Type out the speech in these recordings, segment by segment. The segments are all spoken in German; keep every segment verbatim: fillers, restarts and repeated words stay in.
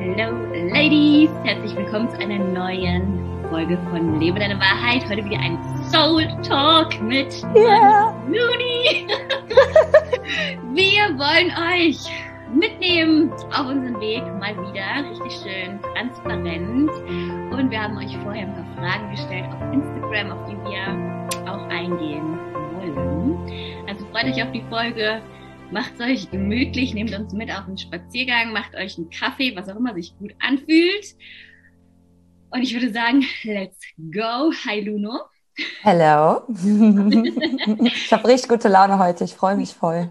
Hallo Ladies, herzlich willkommen zu einer neuen Folge von Lebe deine Wahrheit. Heute wieder ein Soul Talk mit yeah. Looney. Wir wollen euch mitnehmen auf unseren Weg mal wieder, richtig schön transparent. Und wir haben euch vorher ein paar Fragen gestellt auf Instagram, auf die wir auch eingehen wollen. Also freut euch auf die Folge. Macht es euch gemütlich, nehmt uns mit auf einen Spaziergang, macht euch einen Kaffee, was auch immer sich gut anfühlt. Und ich würde sagen, let's go. Hi Luno. Hello. Ich habe richtig gute Laune heute, ich freue mich voll.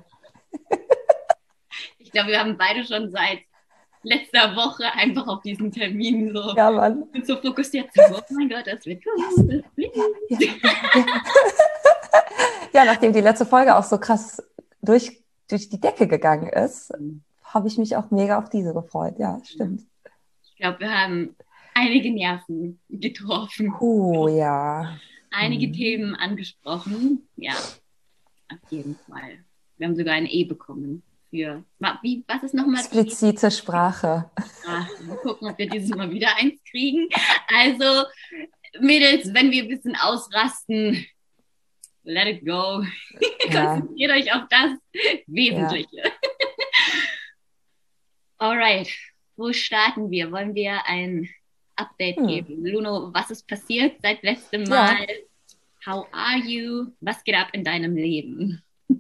Ich glaube, wir haben beide schon seit letzter Woche einfach auf diesen Termin so, ja, Mann. sind so fokussiert. So, oh mein Gott, das wird gut. Das wird ja, ja, ja. ja, nachdem die letzte Folge auch so krass durch durch die Decke gegangen ist, habe ich mich auch mega auf diese gefreut. Ja, stimmt. Ich glaube, wir haben einige Nerven getroffen. Oh, ja. Einige hm. Themen angesprochen. Ja, auf jeden Fall. Wir haben sogar ein E bekommen für, wie, was ist nochmal? Explizite Sprache. Sprache. Mal gucken, ob wir dieses Mal wieder eins kriegen. Also, Mädels, wenn wir ein bisschen ausrasten, let it go. Ja. Konzentriert euch auf das Wesentliche. Ja. Alright, wo starten wir? Wollen wir ein Update hm. geben? Luno, was ist passiert seit letztem Mal? Ja. How are you? Was geht ab in deinem Leben?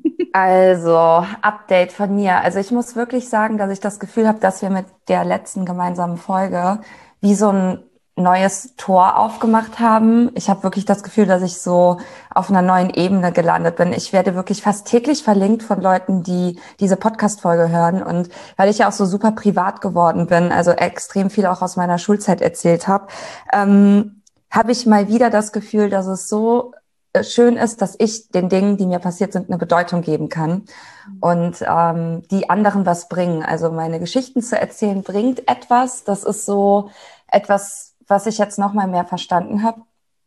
Also, Update von mir. Also ich muss wirklich sagen, dass ich das Gefühl habe, dass wir mit der letzten gemeinsamen Folge wie so ein neues Tor aufgemacht haben. Ich habe wirklich das Gefühl, dass ich so auf einer neuen Ebene gelandet bin. Ich werde wirklich fast täglich verlinkt von Leuten, die diese Podcast-Folge hören. Und weil ich ja auch so super privat geworden bin, also extrem viel auch aus meiner Schulzeit erzählt habe, ähm, habe ich mal wieder das Gefühl, dass es so schön ist, dass ich den Dingen, die mir passiert sind, eine Bedeutung geben kann und ähm, die anderen was bringen. Also meine Geschichten zu erzählen bringt etwas. Das ist so etwas, was ich jetzt noch mal mehr verstanden habe.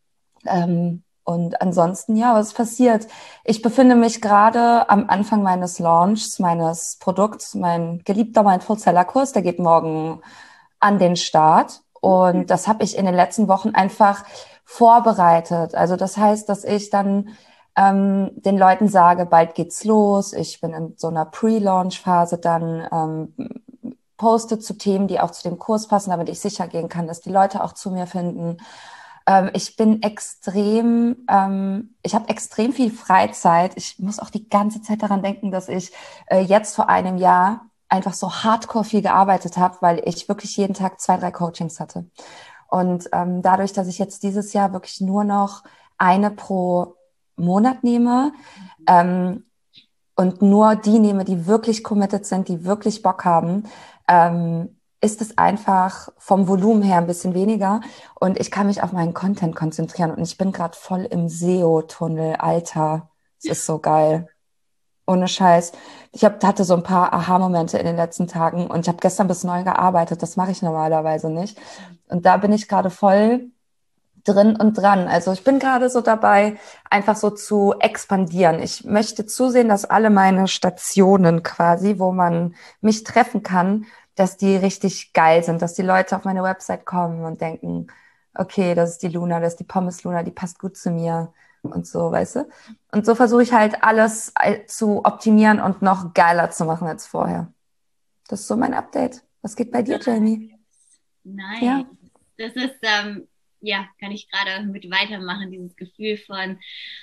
Ähm, und ansonsten, ja, was passiert? Ich befinde mich gerade am Anfang meines Launchs, meines Produkts. Mein geliebter Mindful-Seller-Kurs, der geht morgen an den Start. Und das habe ich in den letzten Wochen einfach vorbereitet. Also das heißt, dass ich dann ähm, den Leuten sage, bald geht's los. Ich bin in so einer Pre-Launch-Phase dann ähm, poste zu Themen, die auch zu dem Kurs passen, damit ich sicher gehen kann, dass die Leute auch zu mir finden. Ähm, ich bin extrem, ähm, ich habe extrem viel Freizeit. Ich muss auch die ganze Zeit daran denken, dass ich äh, jetzt vor einem Jahr einfach so hardcore viel gearbeitet habe, weil ich wirklich jeden Tag zwei, drei Coachings hatte. Und ähm, dadurch, dass ich jetzt dieses Jahr wirklich nur noch eine pro Monat nehme, ähm, und nur die nehme, die wirklich committed sind, die wirklich Bock haben, ähm, ist es einfach vom Volumen her ein bisschen weniger und ich kann mich auf meinen Content konzentrieren und ich bin gerade voll im S E O-Tunnel, Alter, es ist so geil. Ohne Scheiß. Ich hab, hatte so ein paar Aha-Momente in den letzten Tagen und ich habe gestern bis neun gearbeitet, das mache ich normalerweise nicht. Und da bin ich gerade voll drin und dran. Also ich bin gerade so dabei, einfach so zu expandieren. Ich möchte zusehen, dass alle meine Stationen quasi, wo man mich treffen kann, dass die richtig geil sind, dass die Leute auf meine Website kommen und denken, okay, das ist die Luna, das ist die Pommes Luna, die passt gut zu mir und so, weißt du? Und so versuche ich halt alles zu optimieren und noch geiler zu machen als vorher. Das ist so mein Update. Was geht bei dir, Jamie? Nein, ja. Das ist, ähm, ja, kann ich gerade mit weitermachen, dieses Gefühl von,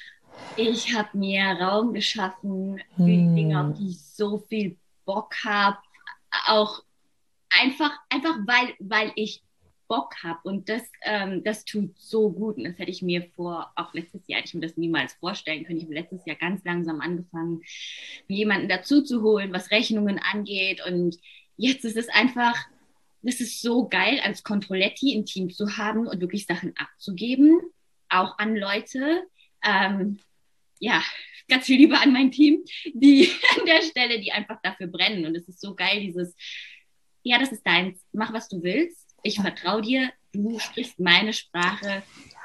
ich habe mir Raum geschaffen für hm. die Dinge, auf die ich so viel Bock habe, auch einfach, einfach weil, weil ich Bock habe und das, ähm, das tut so gut und das hätte ich mir vor, auch letztes Jahr, hätte ich mir das niemals vorstellen können. Ich habe letztes Jahr ganz langsam angefangen, mir jemanden dazu zu holen, was Rechnungen angeht und jetzt ist es einfach, das ist so geil, als Controletti ein Team zu haben und wirklich Sachen abzugeben, auch an Leute, ähm, ja, ganz viel Liebe an mein Team, die an der Stelle, die einfach dafür brennen und es ist so geil, dieses, ja, das ist deins, mach was du willst, ich vertraue dir, du sprichst meine Sprache,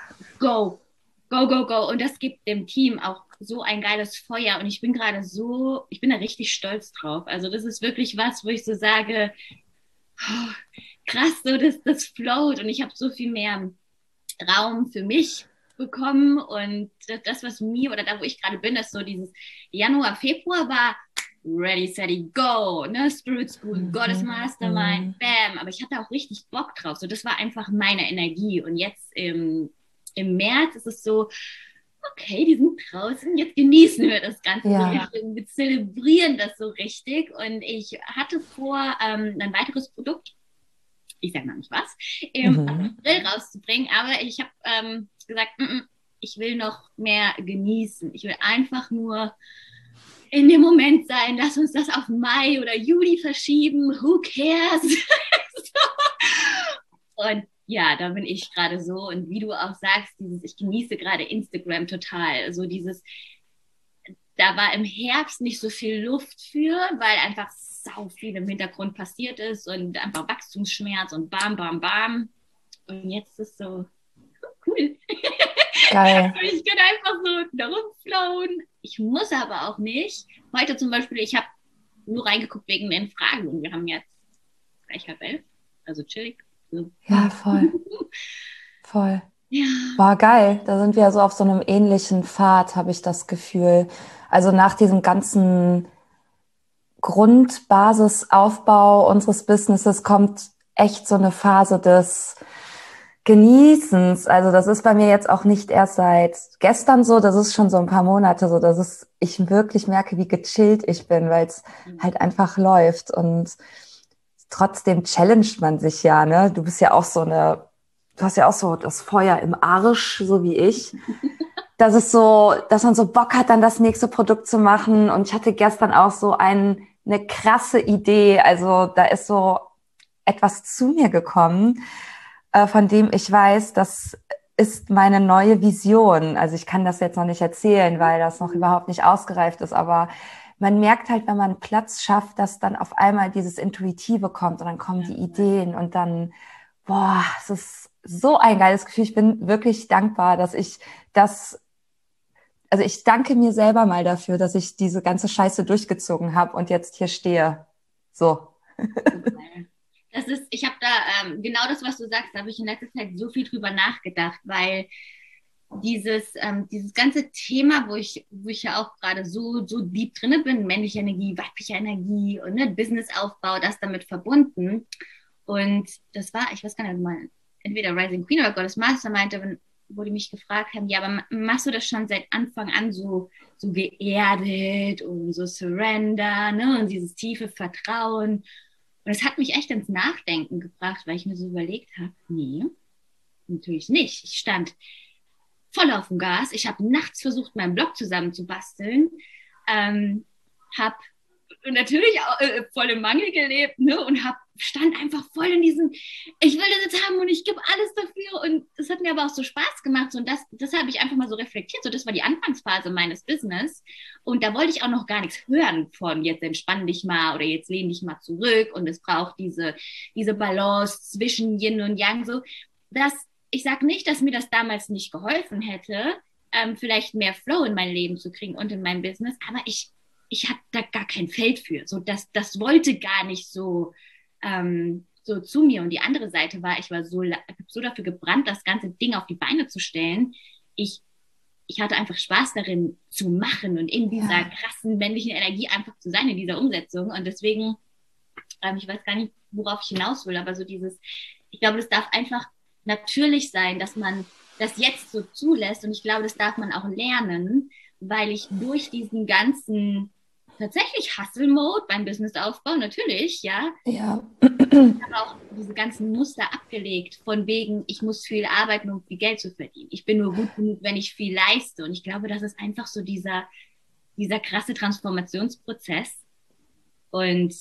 go, go, go, go. Und das gibt dem Team auch so ein geiles Feuer. Und ich bin gerade so, ich bin da richtig stolz drauf. Also das ist wirklich was, wo ich so sage, oh, krass, so das, das float und ich habe so viel mehr Raum für mich bekommen und das, was mir oder da, wo ich gerade bin, ist so dieses Januar, Februar war ready, steady, go, ne, Spirit School, Mhm. Goddess Mastermind, Mhm. bam, aber ich hatte auch richtig Bock drauf, so das war einfach meine Energie und jetzt im, im März ist es so, okay, die sind draußen, jetzt genießen wir das Ganze Ja. so richtig, wir zelebrieren das so richtig und ich hatte vor, ähm, ein weiteres Produkt, ich sage noch nicht was, im Mhm. April rauszubringen, aber ich habe ähm, gesagt, mm -mm, ich will noch mehr genießen. Ich will einfach nur in dem Moment sein, lass uns das auf Mai oder Juli verschieben, who cares? So. Und ja, da bin ich gerade so und wie du auch sagst, dieses, ich genieße gerade Instagram total, so dieses, da war im Herbst nicht so viel Luft für, weil einfach sau viel im Hintergrund passiert ist und einfach Wachstumsschmerz und bam, bam, bam. Und jetzt ist es so cool. Geil. Ich kann einfach so darum flowen. Ich muss aber auch nicht. Heute zum Beispiel, ich habe nur reingeguckt wegen den Fragen und wir haben jetzt gleich halb elf, also chillig. So. Ja, voll. Voll. Ja. War geil. Da sind wir ja so auf so einem ähnlichen Pfad, habe ich das Gefühl. Also nach diesem ganzen Grundbasisaufbau unseres Businesses kommt echt so eine Phase des Genießens. Also das ist bei mir jetzt auch nicht erst seit gestern so, das ist schon so ein paar Monate so, dass es, ich wirklich merke, wie gechillt ich bin, weil es halt einfach läuft und trotzdem challenged man sich ja, ne? Du bist ja auch so eine, du hast ja auch so das Feuer im Arsch, so wie ich. Das ist so, dass man so Bock hat, dann das nächste Produkt zu machen. Und ich hatte gestern auch so ein, eine krasse Idee. Also da ist so etwas zu mir gekommen, äh, von dem ich weiß, das ist meine neue Vision. Also ich kann das jetzt noch nicht erzählen, weil das noch überhaupt nicht ausgereift ist, aber man merkt halt, wenn man Platz schafft, dass dann auf einmal dieses Intuitive kommt und dann kommen die Ideen und dann, boah, es ist so ein geiles Gefühl. Ich bin wirklich dankbar, dass ich das, also ich danke mir selber mal dafür, dass ich diese ganze Scheiße durchgezogen habe und jetzt hier stehe. So. Das ist, ich habe da ähm, genau das, was du sagst, da habe ich in letzter Zeit so viel drüber nachgedacht, weil dieses, ähm, dieses ganze Thema, wo ich, wo ich ja auch gerade so, so deep drinne bin, männliche Energie, weibliche Energie und ne, Businessaufbau, das damit verbunden. Und das war, ich weiß gar nicht mal, entweder Rising Queen oder Goddess Master meinte, wo die mich gefragt haben, ja, aber machst du das schon seit Anfang an so, so geerdet und so Surrender, ne, und dieses tiefe Vertrauen. Und es hat mich echt ins Nachdenken gebracht, weil ich mir so überlegt habe, nee, natürlich nicht. Ich stand voll auf dem Gas. Ich habe nachts versucht, meinen Blog zusammenzubasteln. Ähm, habe natürlich auch, äh, voll im Mangel gelebt, ne? Und hab, stand einfach voll in diesem, ich will das jetzt haben und ich gebe alles dafür. Und das hat mir aber auch so Spaß gemacht. So, und das, das habe ich einfach mal so reflektiert. So, das war die Anfangsphase meines Business. Und da wollte ich auch noch gar nichts hören von jetzt entspann dich mal oder jetzt lehn dich mal zurück. Und es braucht diese, diese Balance zwischen Yin und Yang. So, das, ich sage nicht, dass mir das damals nicht geholfen hätte, ähm, vielleicht mehr Flow in mein Leben zu kriegen und in mein Business, aber ich, ich hatte da gar kein Feld für. So, das, das wollte gar nicht so, ähm, so zu mir. Und die andere Seite war, ich war so, so dafür gebrannt, das ganze Ding auf die Beine zu stellen. Ich, ich hatte einfach Spaß darin zu machen und in dieser ja. krassen männlichen Energie einfach zu sein, in dieser Umsetzung. Und deswegen, ähm, ich weiß gar nicht, worauf ich hinaus will, aber so dieses, ich glaube, das darf einfach natürlich sein, dass man das jetzt so zulässt und ich glaube, das darf man auch lernen, weil ich durch diesen ganzen tatsächlich Hustle-Mode beim Businessaufbau, natürlich, ja, ja. habe auch diese ganzen Muster abgelegt, von wegen, ich muss viel arbeiten, um viel Geld zu verdienen. Ich bin nur gut genug, wenn ich viel leiste und ich glaube, das ist einfach so dieser, dieser krasse Transformationsprozess und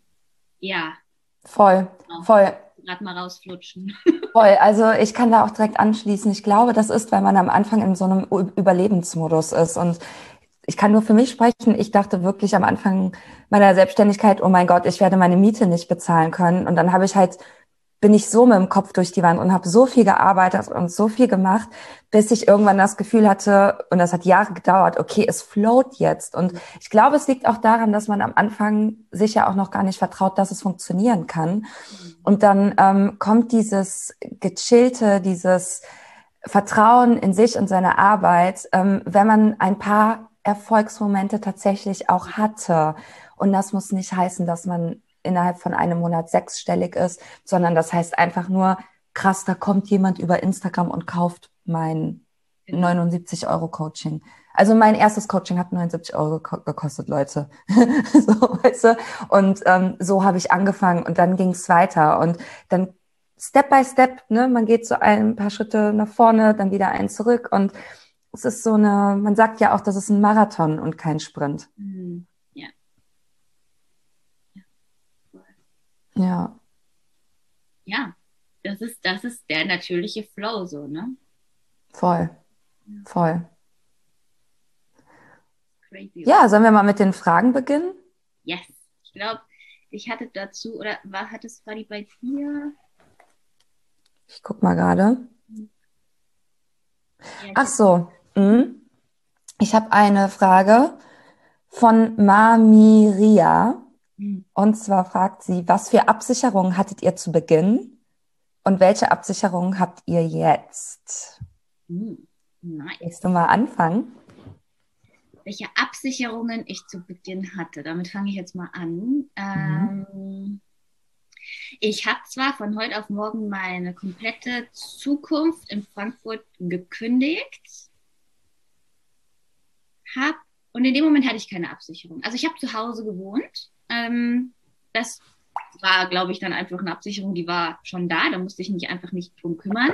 ja. Voll, genau. voll. Gerade mal rausflutschen. Voll, also ich kann da auch direkt anschließen. Ich glaube, das ist, weil man am Anfang in so einem Überlebensmodus ist. Und ich kann nur für mich sprechen. Ich dachte wirklich am Anfang meiner Selbstständigkeit, oh mein Gott, ich werde meine Miete nicht bezahlen können. Und dann habe ich halt bin ich so mit dem Kopf durch die Wand und habe so viel gearbeitet und so viel gemacht, bis ich irgendwann das Gefühl hatte, und das hat Jahre gedauert, okay, es float jetzt. Und ich glaube, es liegt auch daran, dass man am Anfang sich ja auch noch gar nicht vertraut, dass es funktionieren kann. Und dann ähm, kommt dieses Gechillte, dieses Vertrauen in sich und seine Arbeit, ähm, wenn man ein paar Erfolgsmomente tatsächlich auch hatte. Und das muss nicht heißen, dass man innerhalb von einem Monat sechsstellig ist, sondern das heißt einfach nur, krass, da kommt jemand über Instagram und kauft mein Genau. neunundsiebzig Euro Coaching. Also mein erstes Coaching hat neunundsiebzig Euro gekostet, Leute. So, weißt du? Und ähm, so habe ich angefangen und dann ging es weiter und dann Step by Step, ne, man geht so ein paar Schritte nach vorne, dann wieder einen zurück und es ist so eine, man sagt ja auch, das ist ein Marathon und kein Sprint. Mhm. Ja. Ja. Ja, das ist, das ist der natürliche Flow so, ne? Voll, voll. Crazy. Ja, sollen wir mal mit den Fragen beginnen? Yes. Ich glaube, ich hatte dazu, oder war, hat es, war die bei dir? Ich guck mal gerade. Ja, ich Ach hab, so. Mhm. Ich habe eine Frage von Mamiria. hm, Und zwar fragt sie, was für Absicherungen hattet ihr zu Beginn und welche Absicherungen habt ihr jetzt? hm, nice. Willst du mal anfangen? Welche Absicherungen ich zu Beginn hatte. Damit fange ich jetzt mal an. Mhm. Ähm, ich habe zwar von heute auf morgen meine komplette Zukunft in Frankfurt gekündigt, hab, und in dem Moment hatte ich keine Absicherung. Also ich habe zu Hause gewohnt. Ähm, das war, glaube ich, dann einfach eine Absicherung, die war schon da. Da musste ich mich einfach nicht drum kümmern.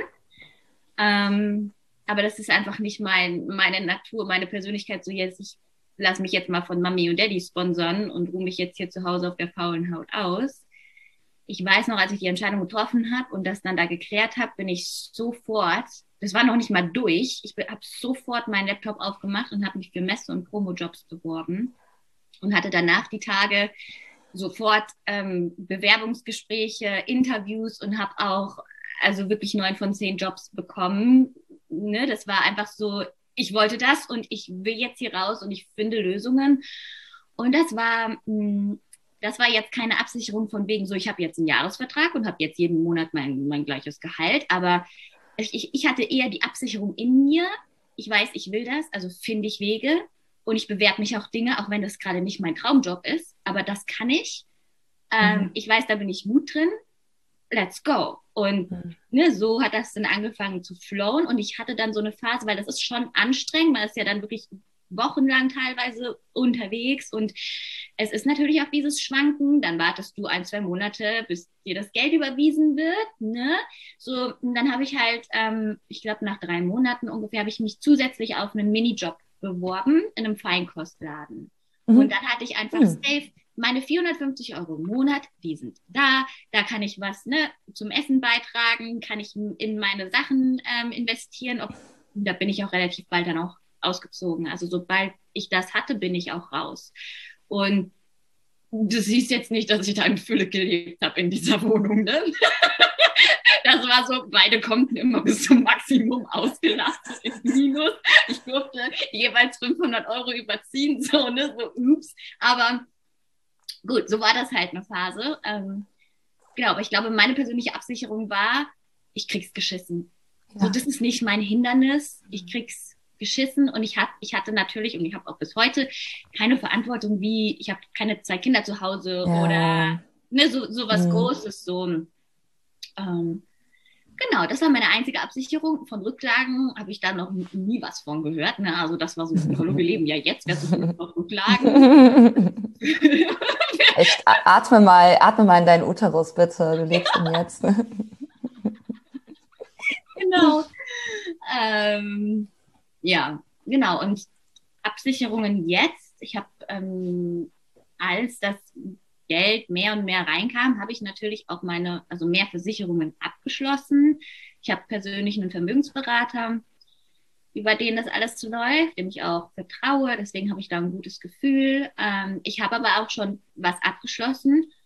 Ähm, aber das ist einfach nicht mein, meine Natur, meine Persönlichkeit. So jetzt, ich lasse mich jetzt mal von Mami und Daddy sponsern und ruhe mich jetzt hier zu Hause auf der faulen Haut aus. Ich weiß noch, als ich die Entscheidung getroffen habe und das dann da geklärt habe, bin ich sofort, das war noch nicht mal durch, ich habe sofort meinen Laptop aufgemacht und habe mich für Messe- und Promo-Jobs beworben und hatte danach die Tage sofort ähm, Bewerbungsgespräche, Interviews und habe auch also wirklich neun von zehn Jobs bekommen. Ne? Das war einfach so, ich wollte das und ich will jetzt hier raus und ich finde Lösungen. Und das war, mh, das war jetzt keine Absicherung von wegen so, ich habe jetzt einen Jahresvertrag und habe jetzt jeden Monat mein, mein gleiches Gehalt, aber ich, ich hatte eher die Absicherung in mir. Ich weiß, ich will das, also finde ich Wege und ich bewerbe mich auch Dinge, auch wenn das gerade nicht mein Traumjob ist, aber das kann ich. Ähm, Mhm. ich weiß, da bin ich gut drin. Let's go. Und Mhm. ne, so hat das dann angefangen zu flowen und ich hatte dann so eine Phase, weil das ist schon anstrengend, man ist ja dann wirklich wochenlang teilweise unterwegs und es ist natürlich auch dieses Schwanken, dann wartest du ein, zwei Monate, bis dir das Geld überwiesen wird, ne? So, und dann habe ich halt, ähm, ich glaube nach drei Monaten ungefähr, habe ich mich zusätzlich auf einen Minijob beworben in einem Feinkostladen. Und Mhm. dann hatte ich einfach Mhm. safe meine vierhundertfünfzig Euro im Monat, die sind da, da kann ich was ne, zum Essen beitragen, kann ich in meine Sachen ähm, investieren. Ob, da bin ich auch relativ bald dann auch ausgezogen. Also sobald ich das hatte, bin ich auch raus. Und du siehst jetzt nicht, dass ich da in Fülle gelebt habe in dieser Wohnung. Ne? Das war so, beide konnten immer bis zum Maximum ausgelastet ins Minus. Ich durfte jeweils fünfhundert Euro überziehen, so, ne, so, ups. Aber gut, so war das halt eine Phase. Ähm, genau, aber ich glaube, meine persönliche Absicherung war, ich krieg's geschissen. So, Ja. das ist nicht mein Hindernis. Ich krieg's geschissen und ich, hab, ich hatte natürlich und ich habe auch bis heute keine Verantwortung wie, ich habe keine zwei Kinder zu Hause oder Ja. ne, so, so was Mhm. Großes. So. Ähm, genau, das war meine einzige Absicherung. Von Rücklagen habe ich da noch nie was von gehört. Ne? Also das war so, hallo, wir leben ja jetzt, wer sucht jetzt noch Rücklagen? Echt, atme mal, atme mal in deinen Uterus, bitte. Du lebst im Jetzt. Genau. Ähm, ja, genau. Und Absicherungen jetzt. Ich habe, ähm, als das Geld mehr und mehr reinkam, habe ich natürlich auch meine, also mehr Versicherungen abgeschlossen. Ich habe persönlich einen Vermögensberater, über den das alles so läuft, dem ich auch vertraue. Deswegen habe ich da ein gutes Gefühl. Ähm, ich habe aber auch schon was abgeschlossen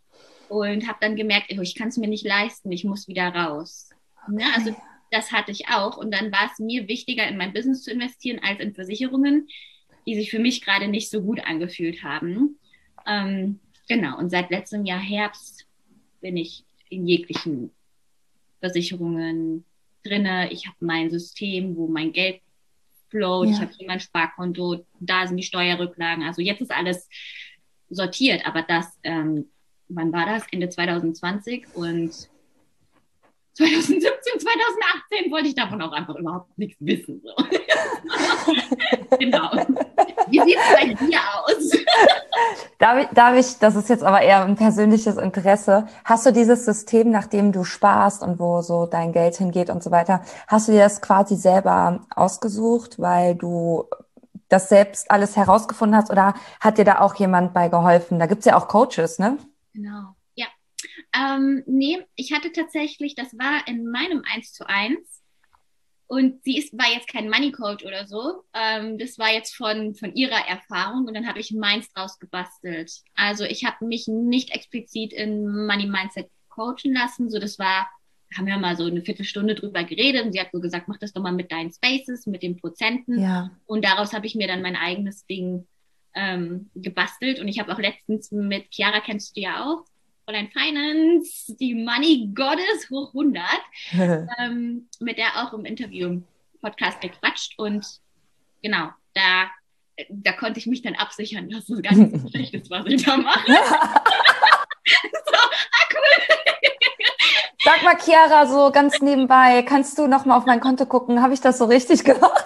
und habe dann gemerkt, oh, ich kann es mir nicht leisten, ich muss wieder raus. Ne? Also Okay. das hatte ich auch. Und dann war es mir wichtiger, in mein Business zu investieren, als in Versicherungen, die sich für mich gerade nicht so gut angefühlt haben. Ähm, genau, und seit letztem Jahr Herbst bin ich in jeglichen Versicherungen drinne. Ich habe mein System, wo mein Geld float. Ich Ja. habe hier mein Sparkonto, da sind die Steuerrücklagen. Also jetzt ist alles sortiert, aber das, ähm, wann war das? Ende zwanzig zwanzig und zwanzig siebzehn, zwanzig achtzehn wollte ich davon auch einfach überhaupt nichts wissen. So. Genau. Wie sieht es bei dir aus? Darf ich, darf ich, das ist jetzt aber eher ein persönliches Interesse, hast du dieses System, nach dem du sparst und wo so dein Geld hingeht und so weiter, hast du dir das quasi selber ausgesucht, weil du das selbst alles herausgefunden hast oder hat dir da auch jemand bei geholfen? Da gibt's ja auch Coaches, ne? Genau. Ja. Ähm, nee, ich hatte tatsächlich, das war in meinem eins zu eins. Und sie ist, war jetzt kein Money Coach oder so. Ähm, das war jetzt von, von ihrer Erfahrung und dann habe ich meins draus gebastelt. Also ich habe mich nicht explizit in Money Mindset coachen lassen. So, das war, haben wir mal so eine Viertelstunde drüber geredet und sie hat so gesagt, mach das doch mal mit deinen Spaces, mit den Prozenten. Ja. Und daraus habe ich mir dann mein eigenes Ding ähm, gebastelt. Und ich habe auch letztens mit Chiara, kennst du ja auch, Online Finance, die Money Goddess hoch hundert, ähm, mit der auch im Interview-Podcast gequatscht und genau, da, da konnte ich mich dann absichern, dass es gar nicht so schlecht ist, was ich da mache. So, ah, cool. Sag mal, Chiara, so ganz nebenbei, kannst du noch mal auf mein Konto gucken? Habe ich das so richtig gemacht?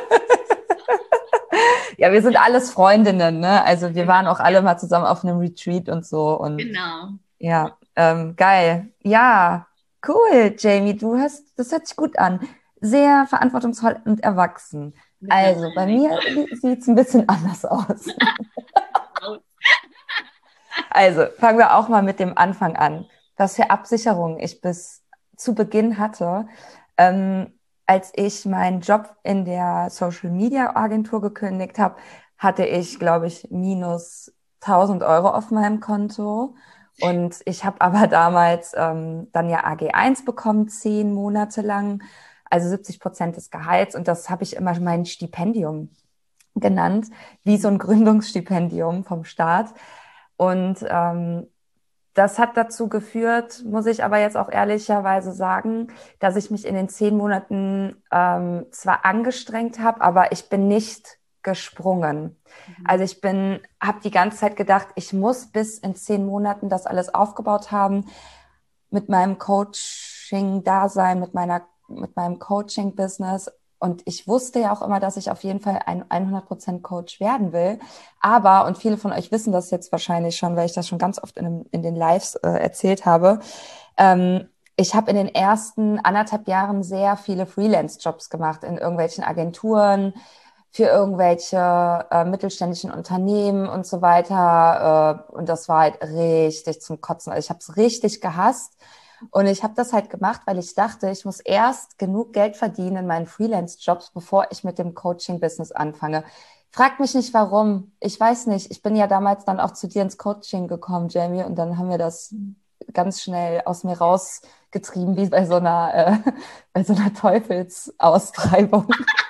Ja, wir sind alles Freundinnen, ne? Also wir waren auch alle mal zusammen auf einem Retreat und so und Genau. ja, ähm, geil. Ja, cool, Jamie. Du hast, das hört sich gut an. Sehr verantwortungsvoll und erwachsen. Also, bei Mittlerweile. mir sieht's ein bisschen anders aus. Also, fangen wir auch mal mit dem Anfang an. Was für Absicherung ich bis zu Beginn hatte, ähm, als ich meinen Job in der Social Media Agentur gekündigt habe, hatte ich, glaube ich, minus tausend Euro auf meinem Konto. Und ich habe aber damals ähm, dann ja A G eins bekommen, zehn Monate lang, also siebzig Prozent des Gehalts. Und das habe ich immer mein Stipendium genannt, wie so ein Gründungsstipendium vom Staat. Und ähm, das hat dazu geführt, muss ich aber jetzt auch ehrlicherweise sagen, dass ich mich in den zehn Monaten ähm, zwar angestrengt habe, aber ich bin nicht gesprungen. Also ich bin, habe die ganze Zeit gedacht, ich muss bis in zehn Monaten das alles aufgebaut haben, mit meinem Coaching-Dasein, mit meiner, mit meinem Coaching-Business. Und ich wusste ja auch immer, dass ich auf jeden Fall ein hundert Prozent Coach werden will. Aber, und viele von euch wissen das jetzt wahrscheinlich schon, weil ich das schon ganz oft in, dem, in den Lives äh, erzählt habe, ähm, ich habe in den ersten anderthalb Jahren sehr viele Freelance-Jobs gemacht in irgendwelchen Agenturen, für irgendwelche äh, mittelständischen Unternehmen und so weiter. Äh, und das war halt richtig zum Kotzen. Also ich habe es richtig gehasst. Und ich habe das halt gemacht, weil ich dachte, ich muss erst genug Geld verdienen in meinen Freelance-Jobs, bevor ich mit dem Coaching-Business anfange. Frag mich nicht, warum. Ich weiß nicht. Ich bin ja damals dann auch zu dir ins Coaching gekommen, Jamie, und dann haben wir das ganz schnell aus mir rausgetrieben, wie bei so einer, äh, bei so einer Teufelsaustreibung.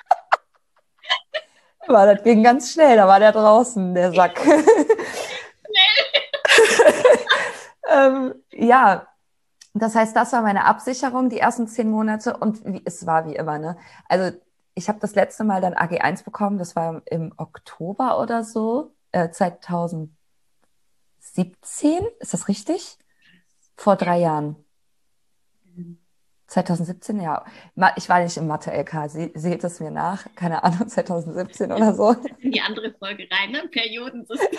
Aber das ging ganz schnell, da war der draußen, der Sack. ähm, ja, das heißt, das war meine Absicherung, die ersten zehn Monate. Und wie, es war wie immer, ne? Also ich habe das letzte Mal dann A G eins bekommen, das war im Oktober oder so, äh, zwanzig siebzehn, ist das richtig? Vor drei Jahren. zwanzig siebzehn, ja. Ich war nicht im Mathe-L K, Sie, seht es mir nach. Keine Ahnung, zwanzig siebzehn oder so. In die andere Folge rein, ne? Periodensystem.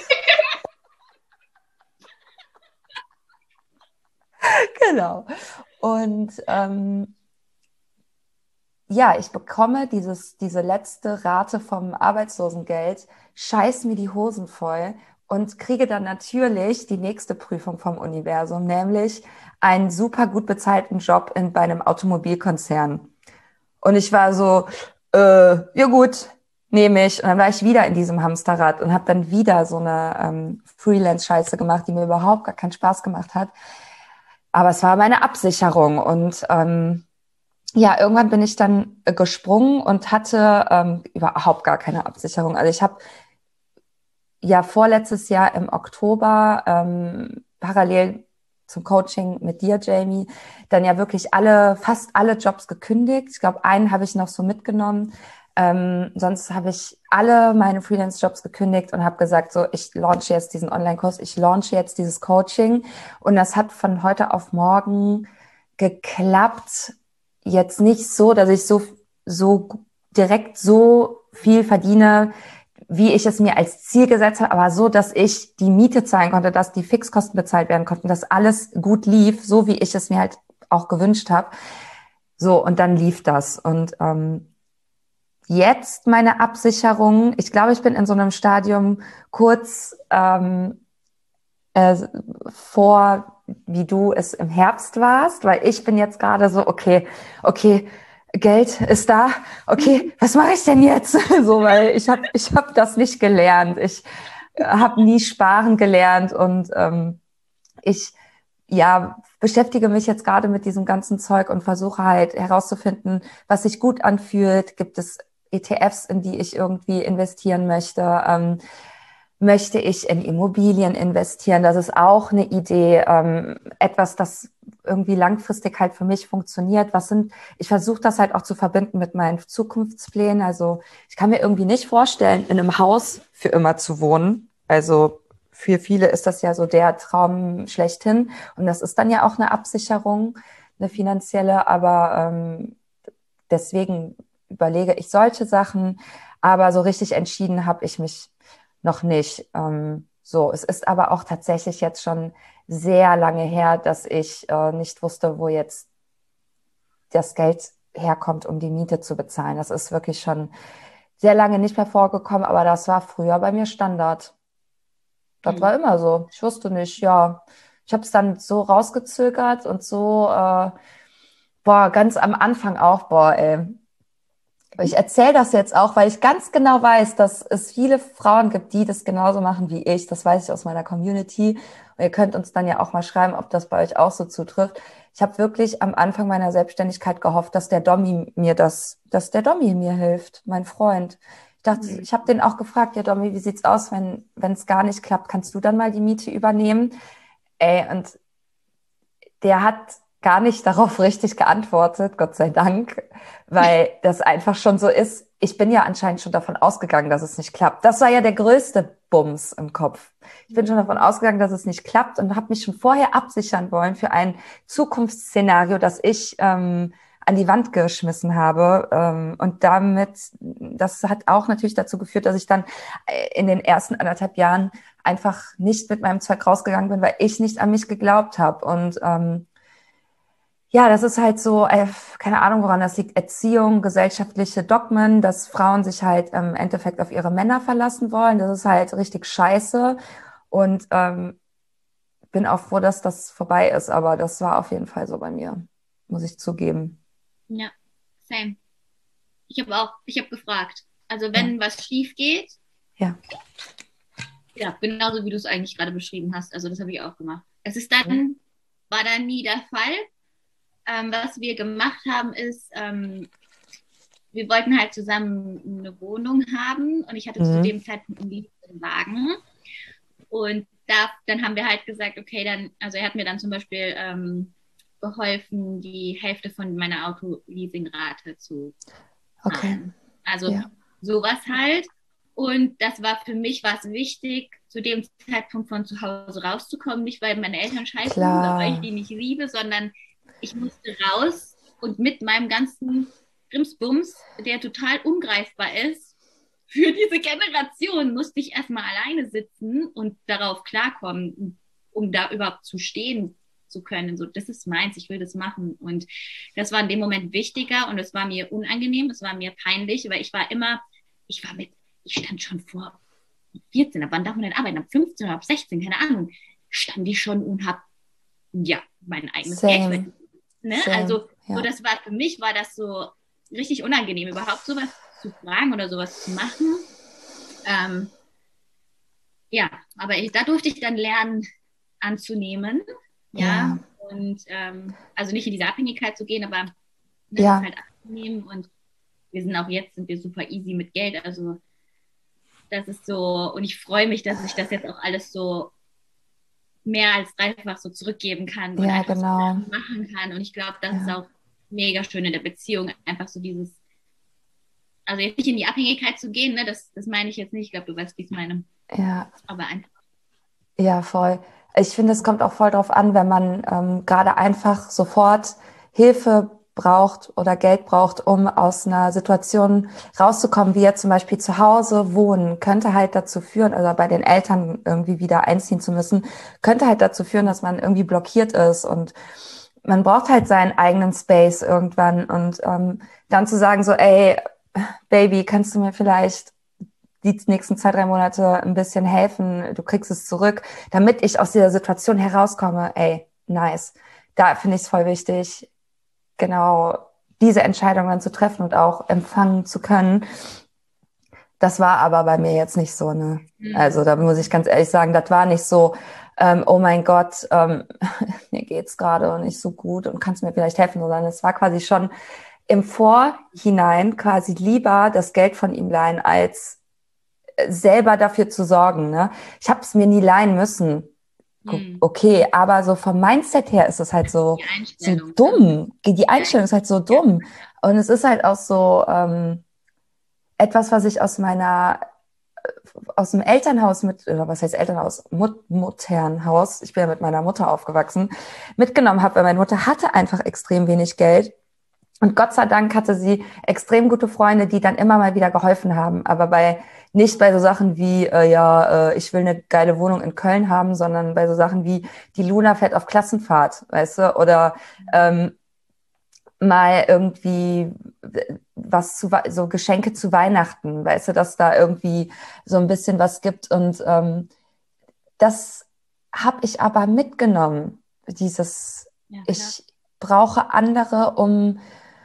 Genau. Und ähm, ja, ich bekomme dieses, diese letzte Rate vom Arbeitslosengeld, scheiß mir die Hosen voll und kriege dann natürlich die nächste Prüfung vom Universum, nämlich einen super gut bezahlten Job in, bei einem Automobilkonzern. Und ich war so, äh, ja gut, nehme ich. Und dann war ich wieder in diesem Hamsterrad und habe dann wieder so eine ähm, Freelance-Scheiße gemacht, die mir überhaupt gar keinen Spaß gemacht hat. Aber es war meine Absicherung. Und ähm, ja, irgendwann bin ich dann äh, gesprungen und hatte ähm, überhaupt gar keine Absicherung. Also ich habe ja vorletztes Jahr im Oktober ähm, parallel zum Coaching mit dir, Jamie, dann ja wirklich alle, fast alle Jobs gekündigt. Ich glaube, einen habe ich noch so mitgenommen. Ähm, sonst habe ich alle meine Freelance-Jobs gekündigt und habe gesagt, so, ich launche jetzt diesen Online-Kurs, ich launche jetzt dieses Coaching. Und das hat von heute auf morgen geklappt. Jetzt nicht so, dass ich so, so direkt so viel verdiene, wie ich es mir als Ziel gesetzt habe, aber so, dass ich die Miete zahlen konnte, dass die Fixkosten bezahlt werden konnten, dass alles gut lief, so wie ich es mir halt auch gewünscht habe. So, und dann lief das. Und ähm, jetzt meine Absicherung, ich glaube, ich bin in so einem Stadium kurz ähm, äh, vor, wie du es im Herbst warst, weil ich bin jetzt gerade so, okay, okay, Geld ist da, okay, was mache ich denn jetzt? So, weil ich habe ich hab das nicht gelernt. Ich habe nie sparen gelernt und ähm, ich ja beschäftige mich jetzt gerade mit diesem ganzen Zeug und versuche halt herauszufinden, was sich gut anfühlt. Gibt es E T Fs, in die ich irgendwie investieren möchte? Ähm, möchte ich in Immobilien investieren? Das ist auch eine Idee, ähm, etwas, das irgendwie langfristig halt für mich funktioniert. Was sind, ich versuche das halt auch zu verbinden mit meinen Zukunftsplänen. Also ich kann mir irgendwie nicht vorstellen, in einem Haus für immer zu wohnen. Also für viele ist das ja so der Traum schlechthin. Und das ist dann ja auch eine Absicherung, eine finanzielle. Aber ähm, deswegen überlege ich solche Sachen. Aber so richtig entschieden habe ich mich noch nicht. Ähm, so, es ist aber auch tatsächlich jetzt schon sehr lange her, dass ich äh, nicht wusste, wo jetzt das Geld herkommt, um die Miete zu bezahlen. Das ist wirklich schon sehr lange nicht mehr vorgekommen, aber das war früher bei mir Standard. Das war Hm. immer so. Ich wusste nicht, ja. Ich habe es dann so rausgezögert und so, äh, boah, ganz am Anfang auch, boah, ey. Ich erzähle das jetzt auch, weil ich ganz genau weiß, dass es viele Frauen gibt, die das genauso machen wie ich. Das weiß ich aus meiner Community. Und ihr könnt uns dann ja auch mal schreiben, ob das bei euch auch so zutrifft. Ich habe wirklich am Anfang meiner Selbstständigkeit gehofft, dass der Dommi mir das, dass der Dommi mir hilft, mein Freund. Ich dachte, Hm. ich habe den auch gefragt, ja Dommi, wie sieht's aus, wenn wenn es gar nicht klappt, kannst du dann mal die Miete übernehmen? Ey, und der hat gar nicht darauf richtig geantwortet, Gott sei Dank, weil das einfach schon so ist. Ich bin ja anscheinend schon davon ausgegangen, dass es nicht klappt. Das war ja der größte Bums im Kopf. Ich bin schon davon ausgegangen, dass es nicht klappt und habe mich schon vorher absichern wollen für ein Zukunftsszenario, das ich ähm, an die Wand geschmissen habe. Ähm, und damit, das hat auch natürlich dazu geführt, dass ich dann in den ersten anderthalb Jahren einfach nicht mit meinem Zeug rausgegangen bin, weil ich nicht an mich geglaubt habe. Und ähm, ja, das ist halt so, äh, keine Ahnung, woran das liegt. Erziehung, gesellschaftliche Dogmen, dass Frauen sich halt im Endeffekt auf ihre Männer verlassen wollen. Das ist halt richtig scheiße. Und ähm, bin auch froh, dass das vorbei ist. Aber das war auf jeden Fall so bei mir, muss ich zugeben. Ja, same. Ich habe auch, ich habe gefragt. Also Ja, wenn was schief geht, ja. ja, genauso wie du es eigentlich gerade beschrieben hast. Also das habe ich auch gemacht. Es ist dann, war dann nie der Fall. Ähm, was wir gemacht haben, ist, ähm, wir wollten halt zusammen eine Wohnung haben und ich hatte zu Mhm. dem Zeitpunkt einen Leasingwagen. Und da, dann haben wir halt gesagt, okay, dann, also er hat mir dann zum Beispiel ähm, geholfen, die Hälfte von meiner Auto-Leasingrate zu Okay. zahlen. Also Ja. sowas halt. Und das war für mich was wichtig, zu dem Zeitpunkt von zu Hause rauszukommen. Nicht, weil meine Eltern scheiße sind oder weil ich Klar. die nicht liebe, sondern ich musste raus und mit meinem ganzen Grimsbums, der total ungreifbar ist, für diese Generation musste ich erstmal alleine sitzen und darauf klarkommen, um da überhaupt zu stehen zu können. So, das ist meins, ich will das machen. Und das war in dem Moment wichtiger und es war mir unangenehm, es war mir peinlich, weil ich war immer, ich war mit, ich stand schon vor vierzehn, ab wann darf man denn arbeiten? Ab fünfzehn oder ab sechzehn, keine Ahnung, stand ich schon und hab, ja, mein eigenes Geld Same. verdient. Ne? Same. Also, so Ja. das war, für mich war das so richtig unangenehm, überhaupt sowas zu fragen oder sowas zu machen. Ähm, ja, aber ich, da durfte ich dann lernen anzunehmen, ja, Ja, und ähm, also nicht in diese Abhängigkeit zu gehen, aber ne, das ja, halt anzunehmen und wir sind auch jetzt, sind wir super easy mit Geld, also das ist so, und ich freue mich, dass ich das jetzt auch alles so mehr als dreifach so zurückgeben kann und ja, einfach so genau. Sachen machen kann. Und ich glaube, das ist Ja, auch mega schön in der Beziehung, einfach so dieses, also jetzt nicht in die Abhängigkeit zu gehen, ne, das, das meine ich jetzt nicht, ich glaube, du weißt, wie ich es meine, ja, aber einfach. ja, voll. Ich finde, es kommt auch voll drauf an, wenn man ähm, gerade einfach sofort Hilfe braucht oder Geld braucht, um aus einer Situation rauszukommen, wie jetzt zum Beispiel zu Hause wohnen, könnte halt dazu führen, also bei den Eltern irgendwie wieder einziehen zu müssen, könnte halt dazu führen, dass man irgendwie blockiert ist und man braucht halt seinen eigenen Space irgendwann und ähm, dann zu sagen so, ey, Baby, kannst du mir vielleicht die nächsten zwei, drei Monate ein bisschen helfen, du kriegst es zurück, damit ich aus dieser Situation herauskomme, ey, nice. Da finde ich es voll wichtig, genau diese Entscheidung dann zu treffen und auch empfangen zu können. Das war aber bei mir jetzt nicht so, ne? Also Mhm. da muss ich ganz ehrlich sagen, das war nicht so, ähm, oh mein Gott, ähm, mir geht's gerade nicht so gut und kannst mir vielleicht helfen, sondern es war quasi schon im Vorhinein quasi lieber das Geld von ihm leihen, als selber dafür zu sorgen. Ne? Ich habe es mir nie leihen müssen. Mhm. Okay, aber so vom Mindset her ist es halt so Die so Einstellung, ne? dumm. Die Ja, Einstellung ist halt so ja. dumm. Und es ist halt auch so ähm, etwas, was ich aus meiner aus dem Elternhaus mit, oder was heißt Elternhaus? Mut Mutternhaus. Ich bin ja mit meiner Mutter aufgewachsen, mitgenommen habe, weil meine Mutter hatte einfach extrem wenig Geld. Und Gott sei Dank hatte sie extrem gute Freunde, die dann immer mal wieder geholfen haben. Aber bei nicht bei so Sachen wie, äh, ja, äh, ich will eine geile Wohnung in Köln haben, sondern bei so Sachen wie, die Luna fährt auf Klassenfahrt, weißt du? Oder ähm, mal irgendwie was zu, so Geschenke zu Weihnachten, weißt du, dass da irgendwie so ein bisschen was gibt. Und ähm, das habe ich aber mitgenommen, dieses, Ja, klar. ich brauche andere, um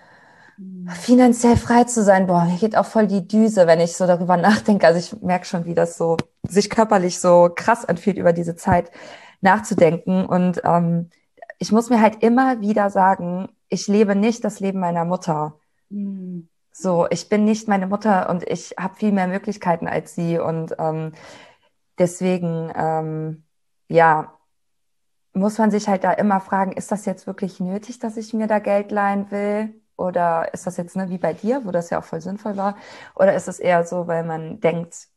Mhm. finanziell frei zu sein. Boah, mir geht auch voll die Düse, wenn ich so darüber nachdenke. Also ich merke schon, wie das so sich körperlich so krass anfühlt, über diese Zeit nachzudenken. Und ähm, ich muss mir halt immer wieder sagen, ich lebe nicht das Leben meiner Mutter. Mhm. So, ich bin nicht meine Mutter und ich habe viel mehr Möglichkeiten als sie. Und ähm, deswegen, ähm, ja, muss man sich halt da immer fragen, ist das jetzt wirklich nötig, dass ich mir da Geld leihen will? Oder ist das jetzt, ne, wie bei dir, wo das ja auch voll sinnvoll war? Oder ist es eher so, weil man denkt,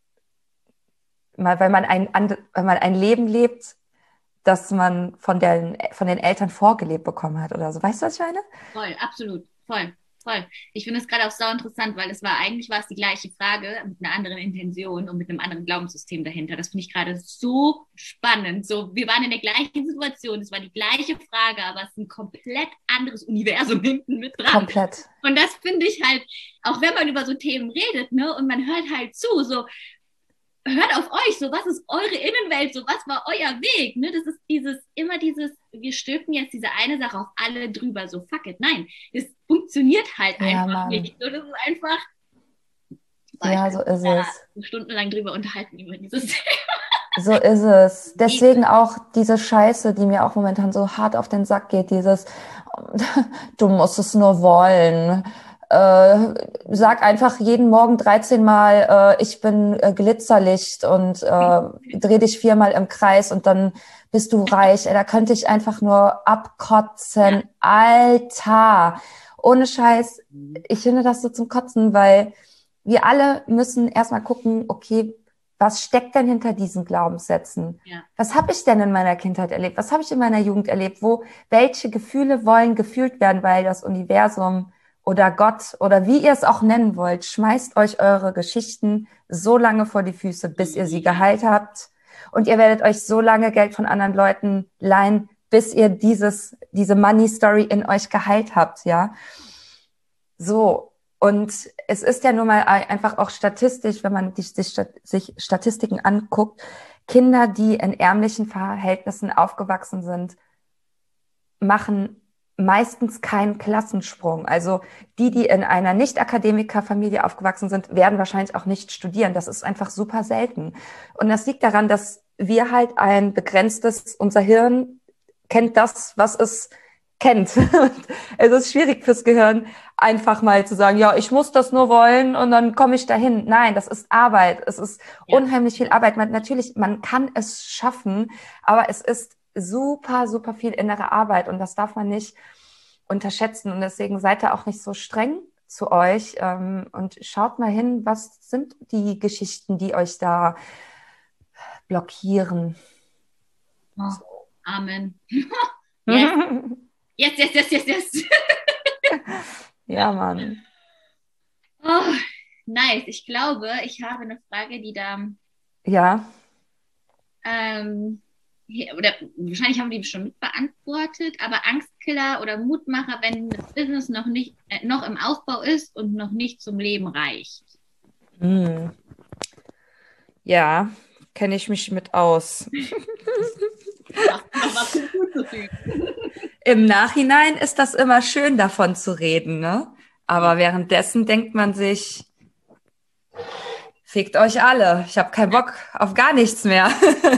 mal, weil man ein, weil man ein Leben lebt, das man von den, von den Eltern vorgelebt bekommen hat oder so? Weißt du, was ich meine? Voll, absolut, voll, voll. Ich finde es gerade auch sau interessant, weil es war eigentlich war es die gleiche Frage mit einer anderen Intention und mit einem anderen Glaubenssystem dahinter. Das finde ich gerade so spannend. So, wir waren in der gleichen Situation, es war die gleiche Frage, aber es ist ein komplett anderes Universum hinten mit dran. Komplett. Und das finde ich halt, auch wenn man über so Themen redet, ne, und man hört halt zu, so, hört auf euch, so was ist eure Innenwelt, so was war euer Weg, ne? Das ist dieses, immer dieses, wir stülpen jetzt diese eine Sache auf alle drüber, so fuck it, nein, das funktioniert halt Ja, einfach Mann. nicht, so das ist einfach, boah, ich Ja, so könnte ist es. da stundenlang drüber unterhalten über dieses Thema. So ist es. Deswegen auch diese Scheiße, die mir auch momentan so hart auf den Sack geht, dieses, du musst es nur wollen. Äh, sag einfach jeden Morgen dreizehn Mal, äh, ich bin äh, Glitzerlicht und äh, dreh dich viermal im Kreis und dann bist du reich. Ey, da könnte ich einfach nur Ja. abkotzen. Alter. Ohne Scheiß. Ich finde das so zum Kotzen, weil wir alle müssen erstmal gucken, okay, was steckt denn hinter diesen Glaubenssätzen? Ja. Was habe ich denn in meiner Kindheit erlebt? Was habe ich in meiner Jugend erlebt? Wo, welche Gefühle wollen gefühlt werden, weil das Universum oder Gott oder wie ihr es auch nennen wollt, schmeißt euch eure Geschichten so lange vor die Füße, bis ihr sie geheilt habt. Und ihr werdet euch so lange Geld von anderen Leuten leihen, bis ihr dieses, diese Money Story in euch geheilt habt, ja. So. Und es ist ja nun mal einfach auch statistisch, wenn man die, sich, sich Statistiken anguckt, Kinder, die in ärmlichen Verhältnissen aufgewachsen sind, machen meistens kein Klassensprung. Also die, die in einer Nicht-Akademiker-Familie aufgewachsen sind, werden wahrscheinlich auch nicht studieren. Das ist einfach super selten. Und das liegt daran, dass wir halt ein begrenztes, unser Hirn kennt das, was es kennt. Es ist schwierig fürs Gehirn, einfach mal zu sagen, ja, ich muss das nur wollen und dann komme ich dahin. Nein, das ist Arbeit. Es ist ja. unheimlich viel Arbeit. Man, natürlich, man kann es schaffen, aber es ist super, super viel innere Arbeit und das darf man nicht unterschätzen. Und deswegen seid ihr auch nicht so streng zu euch ähm, und schaut mal hin, was sind die Geschichten, die euch da blockieren. Oh, so. Amen. Yes. Yes, yes, yes, yes, yes. Ja, Mann. Oh, nice. Ich glaube, ich habe eine Frage, die da... Ja. Ähm, oder wahrscheinlich haben wir die schon mit beantwortet, aber Angstkiller oder Mutmacher, wenn das Business noch nicht, äh, noch im Aufbau ist und noch nicht zum Leben reicht. Hm. Ja, kenne ich mich mit aus. Was hinzuzufügen. Im Nachhinein ist das immer schön, davon zu reden, ne? Aber währenddessen denkt man sich, fickt euch alle, ich habe keinen Bock auf gar nichts mehr.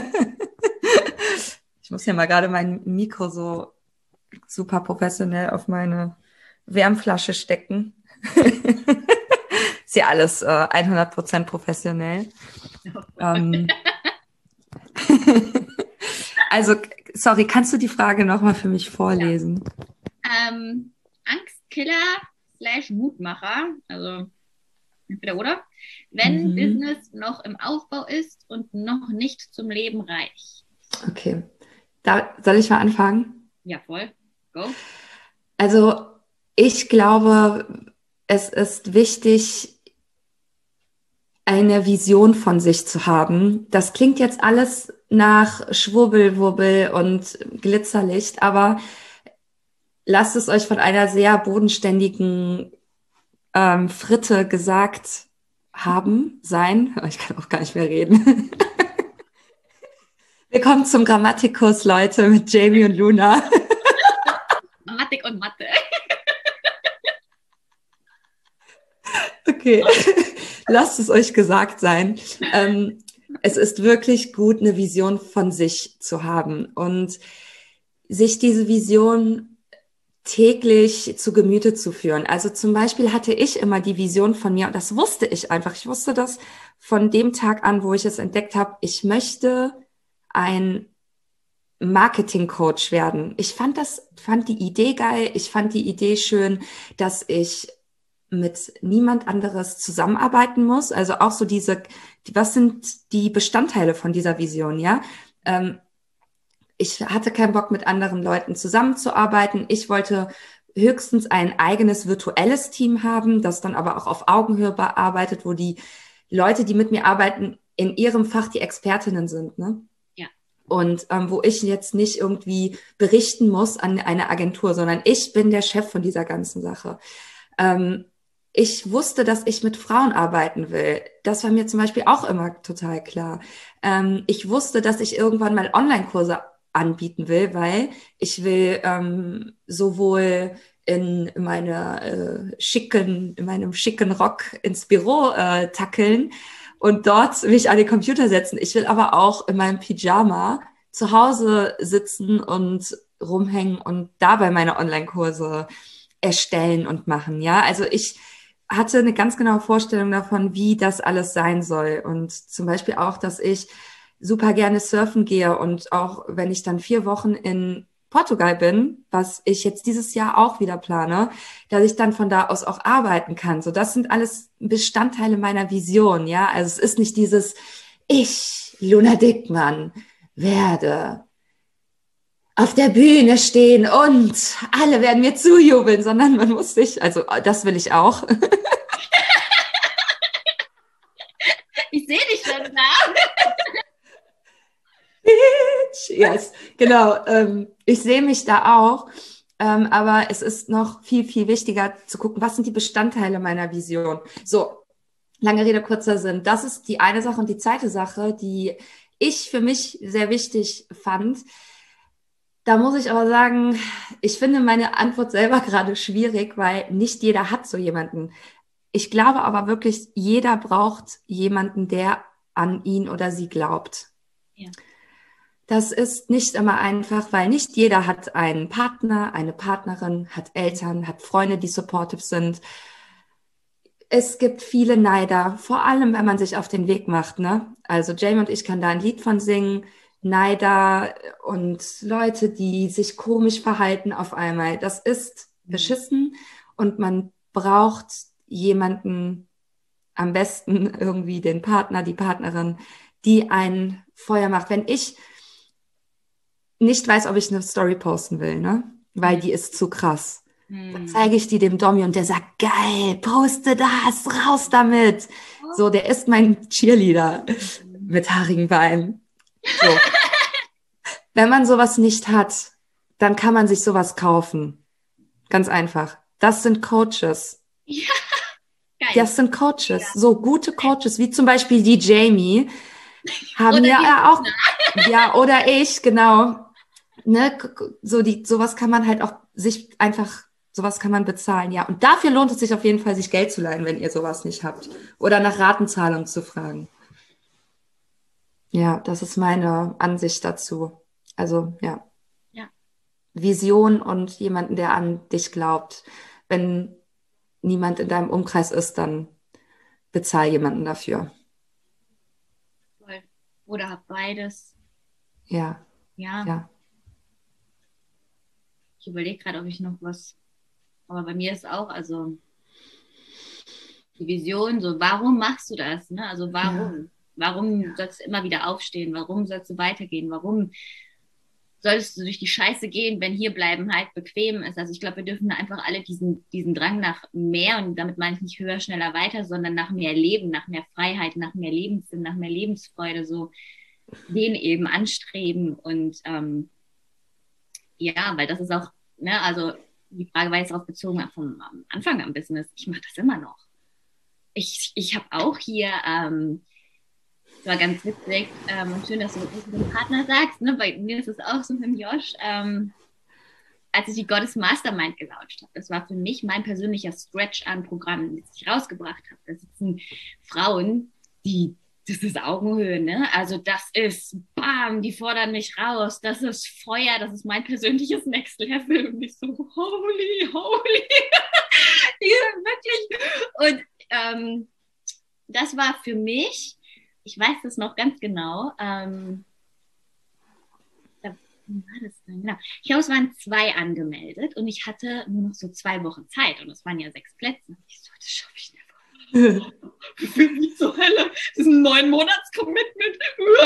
Ich muss ja mal gerade mein Mikro so super professionell auf meine Wärmflasche stecken. Ist ja alles äh, hundert Prozent professionell. ähm. Also, sorry, kannst du die Frage nochmal für mich vorlesen? Ja. Ähm, Angstkiller slash Mutmacher, also entweder oder, wenn mhm. Business noch im Aufbau ist und noch nicht zum Leben reicht. Okay. Da, soll ich mal anfangen? Ja, voll. Go. Also, ich glaube, es ist wichtig, eine Vision von sich zu haben. Das klingt jetzt alles nach Schwurbelwurbel und Glitzerlicht, aber lasst es euch von einer sehr bodenständigen ähm, Fritte gesagt haben, sein. Ich kann auch gar nicht mehr reden. Willkommen zum Grammatikkurs, Leute, mit Jamie und Luna. Grammatik und Mathe. Okay, lasst es euch gesagt sein. Ähm, es ist wirklich gut, eine Vision von sich zu haben und sich diese Vision täglich zu Gemüte zu führen. Also zum Beispiel hatte ich immer die Vision von mir, und das wusste ich einfach. Ich wusste das von dem Tag an, wo ich es entdeckt habe. Ich möchte ein Marketing-Coach werden. Ich fand das, fand die Idee geil. Ich fand die Idee schön, dass ich mit niemand anderes zusammenarbeiten muss. Also auch so diese, die, was sind die Bestandteile von dieser Vision, ja? Ähm, ich hatte keinen Bock, mit anderen Leuten zusammenzuarbeiten. Ich wollte höchstens ein eigenes virtuelles Team haben, das dann aber auch auf Augenhöhe bearbeitet, wo die Leute, die mit mir arbeiten, in ihrem Fach die Expertinnen sind, ne? Ja. Und ähm, wo ich jetzt nicht irgendwie berichten muss an eine Agentur, sondern ich bin der Chef von dieser ganzen Sache. Ähm, Ich wusste, dass ich mit Frauen arbeiten will. Das war mir zum Beispiel auch immer total klar. Ähm, ich wusste, dass ich irgendwann mal Online-Kurse anbieten will, weil ich will ähm, sowohl in meine äh, schicken, in meinem schicken Rock ins Büro äh, tackeln und dort mich an den Computer setzen. Ich will aber auch in meinem Pyjama zu Hause sitzen und rumhängen und dabei meine Online-Kurse erstellen und machen. Ja, also ich hatte eine ganz genaue Vorstellung davon, wie das alles sein soll. Und zum Beispiel auch, dass ich super gerne surfen gehe und auch wenn ich dann vier Wochen in Portugal bin, was ich jetzt dieses Jahr auch wieder plane, dass ich dann von da aus auch arbeiten kann. So, das sind alles Bestandteile meiner Vision, ja. Also es ist nicht dieses ich, Luna Dickmann, werde auf der Bühne stehen und alle werden mir zujubeln, sondern man muss sich, also das will ich auch. Ich sehe dich schon da. Yes, genau. Ähm, ich sehe mich da auch, ähm, aber es ist noch viel, viel wichtiger zu gucken, was sind die Bestandteile meiner Vision. So, lange Rede, kurzer Sinn. Das ist die eine Sache und die zweite Sache, die ich für mich sehr wichtig fand. Da muss ich aber sagen, ich finde meine Antwort selber gerade schwierig, weil nicht jeder hat so jemanden. Ich glaube aber wirklich, jeder braucht jemanden, der an ihn oder sie glaubt. Ja. Das ist nicht immer einfach, weil nicht jeder hat einen Partner, eine Partnerin, hat Eltern, hat Freunde, die supportive sind. Es gibt viele Neider, vor allem wenn man sich auf den Weg macht, ne? Also Jamie und ich können da ein Lied von singen. Neider und Leute, die sich komisch verhalten auf einmal. Das ist beschissen und man braucht jemanden, am besten irgendwie den Partner, die Partnerin, die ein Feuer macht. Wenn ich nicht weiß, ob ich eine Story posten will, ne? Weil die ist zu krass. Dann zeige ich die dem Domi und der sagt, geil, poste das, raus damit. So, der ist mein Cheerleader mit haarigen Beinen. So. Wenn man sowas nicht hat, dann kann man sich sowas kaufen. Ganz einfach. Das sind Coaches. Ja, geil. Das sind Coaches. Ja. So gute Coaches, wie zum Beispiel die Jamie, haben oder ja auch, ja, oder ich, genau. Ne, so die, sowas kann man halt auch sich einfach, sowas kann man bezahlen, ja. Und dafür lohnt es sich auf jeden Fall, sich Geld zu leihen, wenn ihr sowas nicht habt. Oder nach Ratenzahlung zu fragen. Ja, das ist meine Ansicht dazu. Also, ja. Ja. Vision und jemanden, der an dich glaubt. Wenn niemand in deinem Umkreis ist, dann bezahl jemanden dafür. Oder hab beides. Ja. Ja. Ja. Ich überlege gerade, ob ich noch was, aber bei mir ist auch, also die Vision, so, warum machst du das? Ne? Also warum? Ja. Warum ja. sollst du immer wieder aufstehen? Warum sollst du weitergehen? Warum solltest du durch die Scheiße gehen, wenn hier bleiben halt bequem ist? Also ich glaube, wir dürfen einfach alle diesen, diesen Drang nach mehr, und damit meine ich nicht höher, schneller, weiter, sondern nach mehr Leben, nach mehr Freiheit, nach mehr Lebenssinn, nach mehr Lebensfreude, so den eben anstreben. Und ähm, ja, weil das ist auch, ne, also die Frage war jetzt darauf bezogen vom Anfang am Business. Ich mache das immer noch. Ich, ich habe auch hier, ähm, war ganz witzig, ähm, schön, dass du mit dem Partner sagst, ne, bei mir ist es auch so mit dem Josh, ähm, als ich die Goddess Mastermind gelauncht habe, das war für mich mein persönlicher Stretch an Programmen, das ich rausgebracht habe. Da sitzen Frauen, die, das ist Augenhöhe, ne? Also das ist, bam, die fordern mich raus, das ist Feuer, das ist mein persönliches Next Level. Und ich so, holy, holy. Die wirklich. Und ähm, das war für mich, ich weiß das noch ganz genau, ähm, da, wie war das denn? Genau. Ich glaube, es waren zwei angemeldet und ich hatte nur noch so zwei Wochen Zeit und es waren ja sechs Plätze. Ich so, das schaffe ich nicht. Wie zur Hölle? Das ist ein neun Monats Commitment.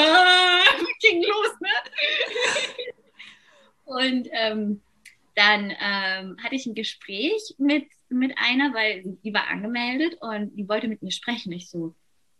Ging los, ne? Und ähm, dann ähm, hatte ich ein Gespräch mit, mit einer, weil die war angemeldet und die wollte mit mir sprechen. Ich so,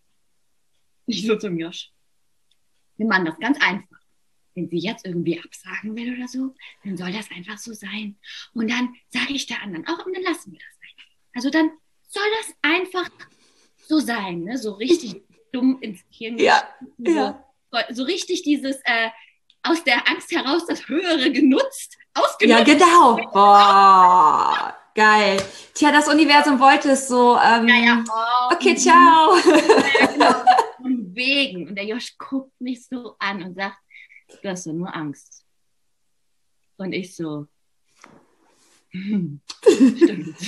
ich so zum Josh, wir machen das ganz einfach. Wenn sie jetzt irgendwie absagen will oder so, dann soll das einfach so sein. Und dann sage ich der anderen auch, und dann lassen wir das einfach. Also dann soll das einfach so sein, ne? So richtig dumm ins Hirn. Ja, so, ja. so richtig dieses äh, aus der Angst heraus das Höhere genutzt, ausgenutzt. Ja, genau. Boah, geil. Tja, das Universum wollte es so. Ähm, ja, ja. Oh, okay, ciao. Ja, genau. Von wegen. Und der Josh guckt mich so an und sagt, du hast doch nur Angst. Und ich so, hm, stimmt.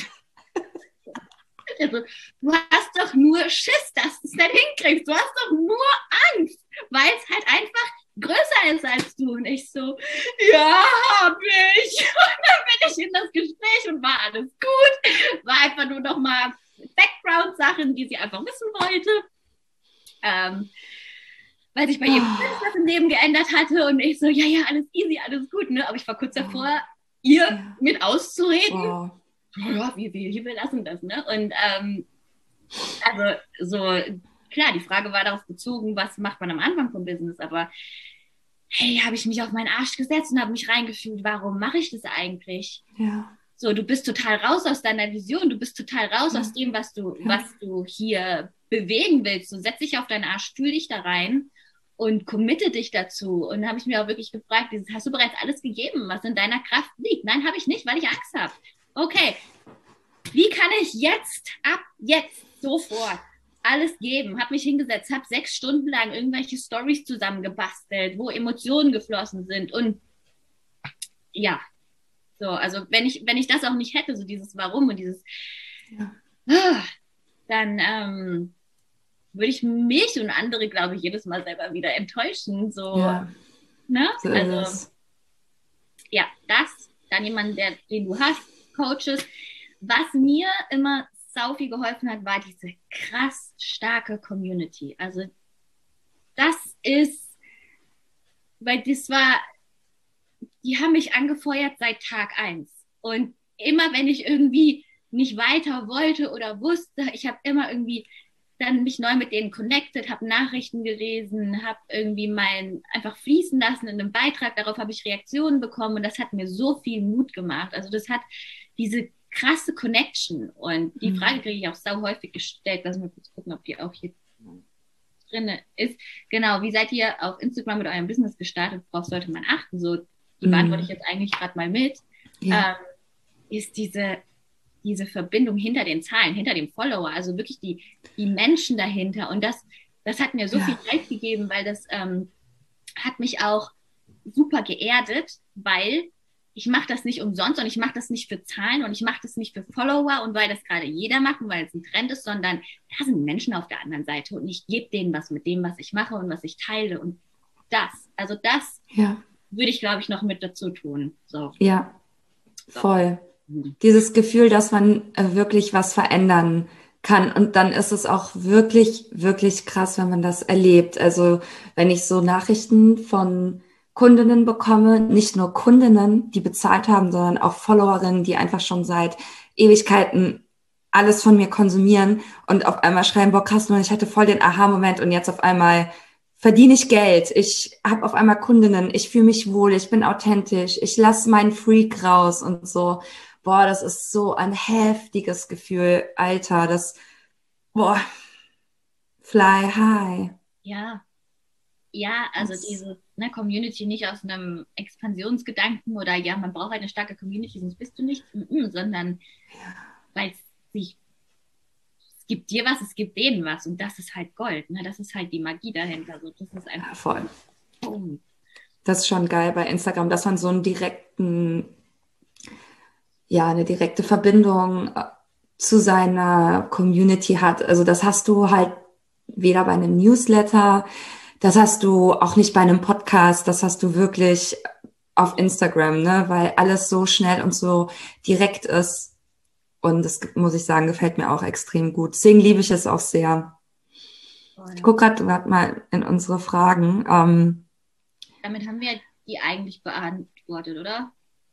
Also, du hast doch nur Schiss, dass du es nicht hinkriegst. Du hast doch nur Angst, weil es halt einfach größer ist als du. Und ich so, ja, hab ich. Und dann bin ich in das Gespräch und war alles gut. War einfach nur noch mal Background-Sachen, die sie einfach wissen wollte. Ähm, weil sich bei ihr was im Leben geändert hatte. Und ich so, ja, ja, alles easy, alles gut. Ne? Aber ich war kurz davor, ihr ja. mit auszureden. Wow. Ja, wir, wir, wir lassen das, ne? Und ähm, also so, klar, die Frage war darauf bezogen, was macht man am Anfang vom Business, aber hey, habe ich mich auf meinen Arsch gesetzt und habe mich reingefühlt, warum mache ich das eigentlich? Ja. So, du bist total raus aus deiner Vision, du bist total raus ja. aus dem, was du, ja. was du hier bewegen willst. So, setz dich auf deinen Arsch, fühl dich da rein und committe dich dazu. Und da habe ich mir auch wirklich gefragt, dieses, hast du bereits alles gegeben, was in deiner Kraft liegt? Nein, habe ich nicht, weil ich Angst habe. Okay, wie kann ich jetzt, ab jetzt, sofort alles geben? Habe mich hingesetzt, habe sechs Stunden lang irgendwelche Storys zusammengebastelt, wo Emotionen geflossen sind. Und ja, so, also wenn ich, wenn ich das auch nicht hätte, so dieses Warum und dieses, ja. dann ähm, würde ich mich und andere, glaube ich, jedes Mal selber wieder enttäuschen. So, ja. ne? So also, ja, das, dann jemand, der, den du hast, Coaches. Was mir immer sau viel geholfen hat, war diese krass starke Community. Also, das ist, weil das war, die haben mich angefeuert seit Tag eins. Und immer, wenn ich irgendwie nicht weiter wollte oder wusste, ich habe immer irgendwie dann mich neu mit denen connected, habe Nachrichten gelesen, habe irgendwie mein einfach fließen lassen in einem Beitrag, darauf habe ich Reaktionen bekommen und das hat mir so viel Mut gemacht. Also das hat diese krasse Connection und die Frage kriege ich auch sau häufig gestellt, lass mal kurz gucken, ob die auch hier drin ist. Genau, wie seid ihr auf Instagram mit eurem Business gestartet? Worauf sollte man achten? So, die mm. beantworte ich jetzt eigentlich gerade mal mit. Ja. Ähm, ist diese diese Verbindung hinter den Zahlen, hinter dem Follower, also wirklich die, die Menschen dahinter. Und das, das hat mir so ja. viel Zeit gegeben, weil das ähm, hat mich auch super geerdet, weil ich mache das nicht umsonst und ich mache das nicht für Zahlen und ich mache das nicht für Follower und weil das gerade jeder macht und weil es ein Trend ist, sondern da sind Menschen auf der anderen Seite und ich gebe denen was mit dem, was ich mache und was ich teile. Und das, also das ja. würde ich, glaube ich, noch mit dazu tun. So. Ja, so. Voll. Dieses Gefühl, dass man wirklich was verändern kann. Und dann ist es auch wirklich, wirklich krass, wenn man das erlebt. Also wenn ich so Nachrichten von Kundinnen bekomme, nicht nur Kundinnen, die bezahlt haben, sondern auch Followerinnen, die einfach schon seit Ewigkeiten alles von mir konsumieren und auf einmal schreiben, boah, krass, ich hatte voll den Aha-Moment und jetzt auf einmal verdiene ich Geld, ich habe auf einmal Kundinnen, ich fühle mich wohl, ich bin authentisch, ich lasse meinen Freak raus und so. Boah, das ist so ein heftiges Gefühl, Alter, das, boah, fly high. Ja, ja, also das, diese ne, Community nicht aus einem Expansionsgedanken oder ja, man braucht eine starke Community, sonst bist du nicht, sondern ja. weil es sich, es gibt dir was, es gibt denen was und das ist halt Gold, ne? Das ist halt die Magie dahinter, so, das ist einfach ja, voll. Boom. Das ist schon geil bei Instagram, dass man so einen direkten ja, eine direkte Verbindung zu seiner Community hat. Also das hast du halt weder bei einem Newsletter, das hast du auch nicht bei einem Podcast, das hast du wirklich auf Instagram, ne, weil alles so schnell und so direkt ist. Und das, muss ich sagen, gefällt mir auch extrem gut. Deswegen liebe ich es auch sehr. Oh ja. Ich gucke gerade mal in unsere Fragen. Ähm, Damit haben wir die eigentlich beantwortet, oder?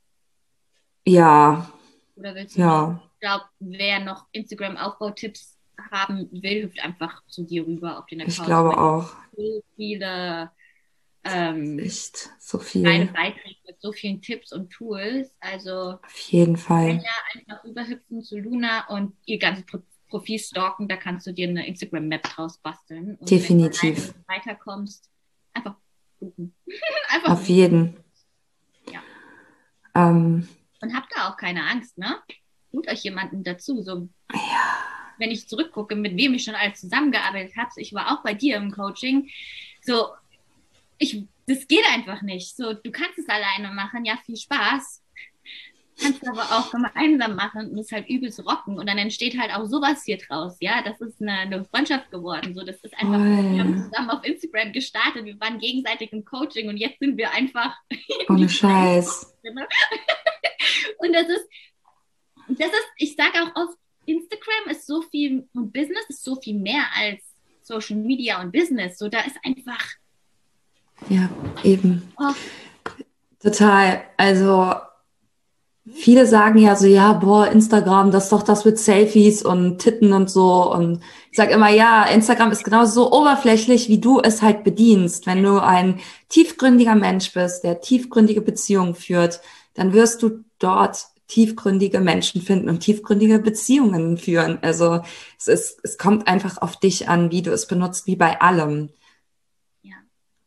Ja. Oder willst du ja. noch? Ich glaube, wer noch Instagram-Aufbautipps haben will, hüpft einfach zu dir rüber auf den Account. Ich glaube auch. So viele ähm, Echt so viel. kleine Beiträge mit so vielen Tipps und Tools. Also auf jeden Fall. Ja, einfach rüberhüpfen zu Luna und ihr ganzes Profil stalken. Da kannst du dir eine Instagram-Map draus basteln. Und definitiv. Wenn du weiterkommst, einfach buchen. einfach auf buchen. jeden. Ja. Ähm, Und habt da auch keine Angst, ne? Holt euch jemanden dazu. So, ja. Wenn ich zurückgucke, mit wem ich schon alles zusammengearbeitet habe, ich war auch bei dir im Coaching, so, ich, das geht einfach nicht. So, du kannst es alleine machen, ja, viel Spaß. Kannst es aber auch gemeinsam machen und es halt übelst rocken. Und dann entsteht halt auch sowas hier draus, ja. Das ist eine, eine Freundschaft geworden. So, das ist einfach, oh, wir haben zusammen auf Instagram gestartet, wir waren gegenseitig im Coaching und jetzt sind wir einfach ohne Scheiß. Und das ist, das ist, ich sage auch oft, Instagram ist so viel und Business ist so viel mehr als Social Media und Business. So, da ist einfach. Ja, eben. Oh. Total. Also, viele sagen ja so, ja, boah, Instagram, das ist doch das mit Selfies und Titten und so. Und ich sage immer, ja, Instagram ist genauso so oberflächlich, wie du es halt bedienst. Wenn du ein tiefgründiger Mensch bist, der tiefgründige Beziehungen führt, dann wirst du dort tiefgründige Menschen finden und tiefgründige Beziehungen führen. Also es ist, es kommt einfach auf dich an, wie du es benutzt, wie bei allem. Ja.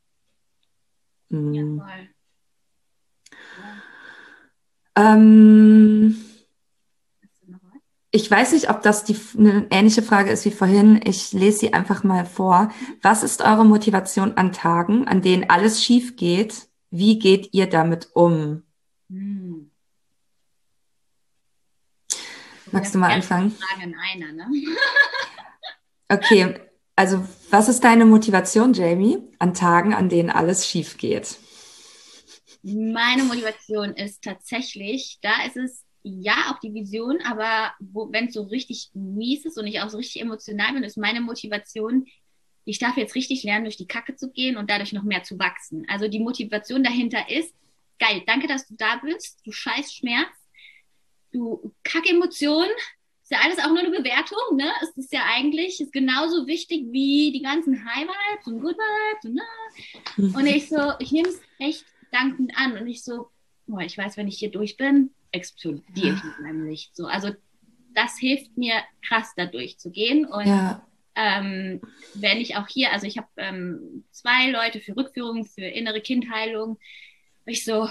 Ja, Mhm. voll. Ja. Ähm, Hast du noch was? Ich weiß nicht, ob das die, eine ähnliche Frage ist wie vorhin. Ich lese sie einfach mal vor. Was ist eure Motivation an Tagen, an denen alles schief geht? Wie geht ihr damit um? Hm. Wieder Magst du mal mehrere anfangen? Fragen in einer, ne? Okay, also was ist deine Motivation, Jamie, an Tagen, an denen alles schief geht? Meine Motivation ist tatsächlich, da ist es ja auch die Vision, aber wo, wenn es so richtig mies ist und ich auch so richtig emotional bin, ist meine Motivation, ich darf jetzt richtig lernen, durch die Kacke zu gehen und dadurch noch mehr zu wachsen. Also die Motivation dahinter ist, geil, danke, dass du da bist, du scheiß Schmerz, du Kackemotion, ist ja alles auch nur eine Bewertung, ne? Es ist ja eigentlich ist genauso wichtig wie die ganzen High Vibes und Good Vibes und, ne? Und ich so, ich nehme es echt dankend an und ich so, boah, ich weiß, wenn ich hier durch bin, explodiere ich mit meinem Licht. So, also das hilft mir krass, da durchzugehen. Und Ja, ähm, wenn ich auch hier, also ich habe ähm, zwei Leute für Rückführung, für innere Kindheilung, ich so,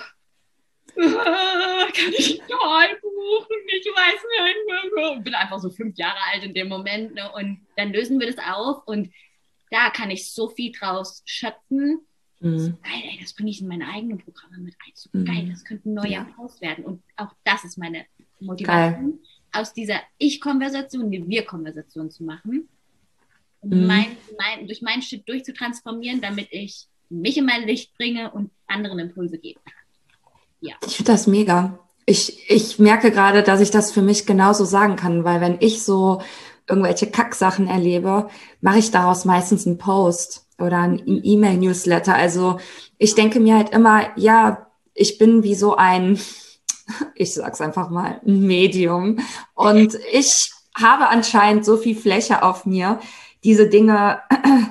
kann ich einen Call buchen? Ich weiß nicht. Ich bin einfach so fünf Jahre alt in dem Moment. Ne? Und dann lösen wir das auf und da kann ich so viel draus schöpfen. So mhm. geil, ey, das bringe ich in meine eigenen Programme mit ein. So geil, Mhm. das könnte ein neuer Ja, Post werden. Und auch das ist meine geil. Motivation, aus dieser Ich-Konversation eine Wir-Konversation zu machen und Mhm. mein, mein, durch meinen Shit durchzutransformieren, damit ich mich in mein Licht bringe und anderen Impulse geben kann. Ja. Ich finde das mega. Ich, ich merke gerade, dass ich das für mich genauso sagen kann, weil wenn ich so irgendwelche Kacksachen erlebe, mache ich daraus meistens einen Post oder ein Mhm. E-Mail-Newsletter. Also ich denke mir halt immer, ja, ich bin wie so ein, ich sag's einfach mal, ein Medium. Und ich habe anscheinend so viel Fläche auf mir, diese Dinge,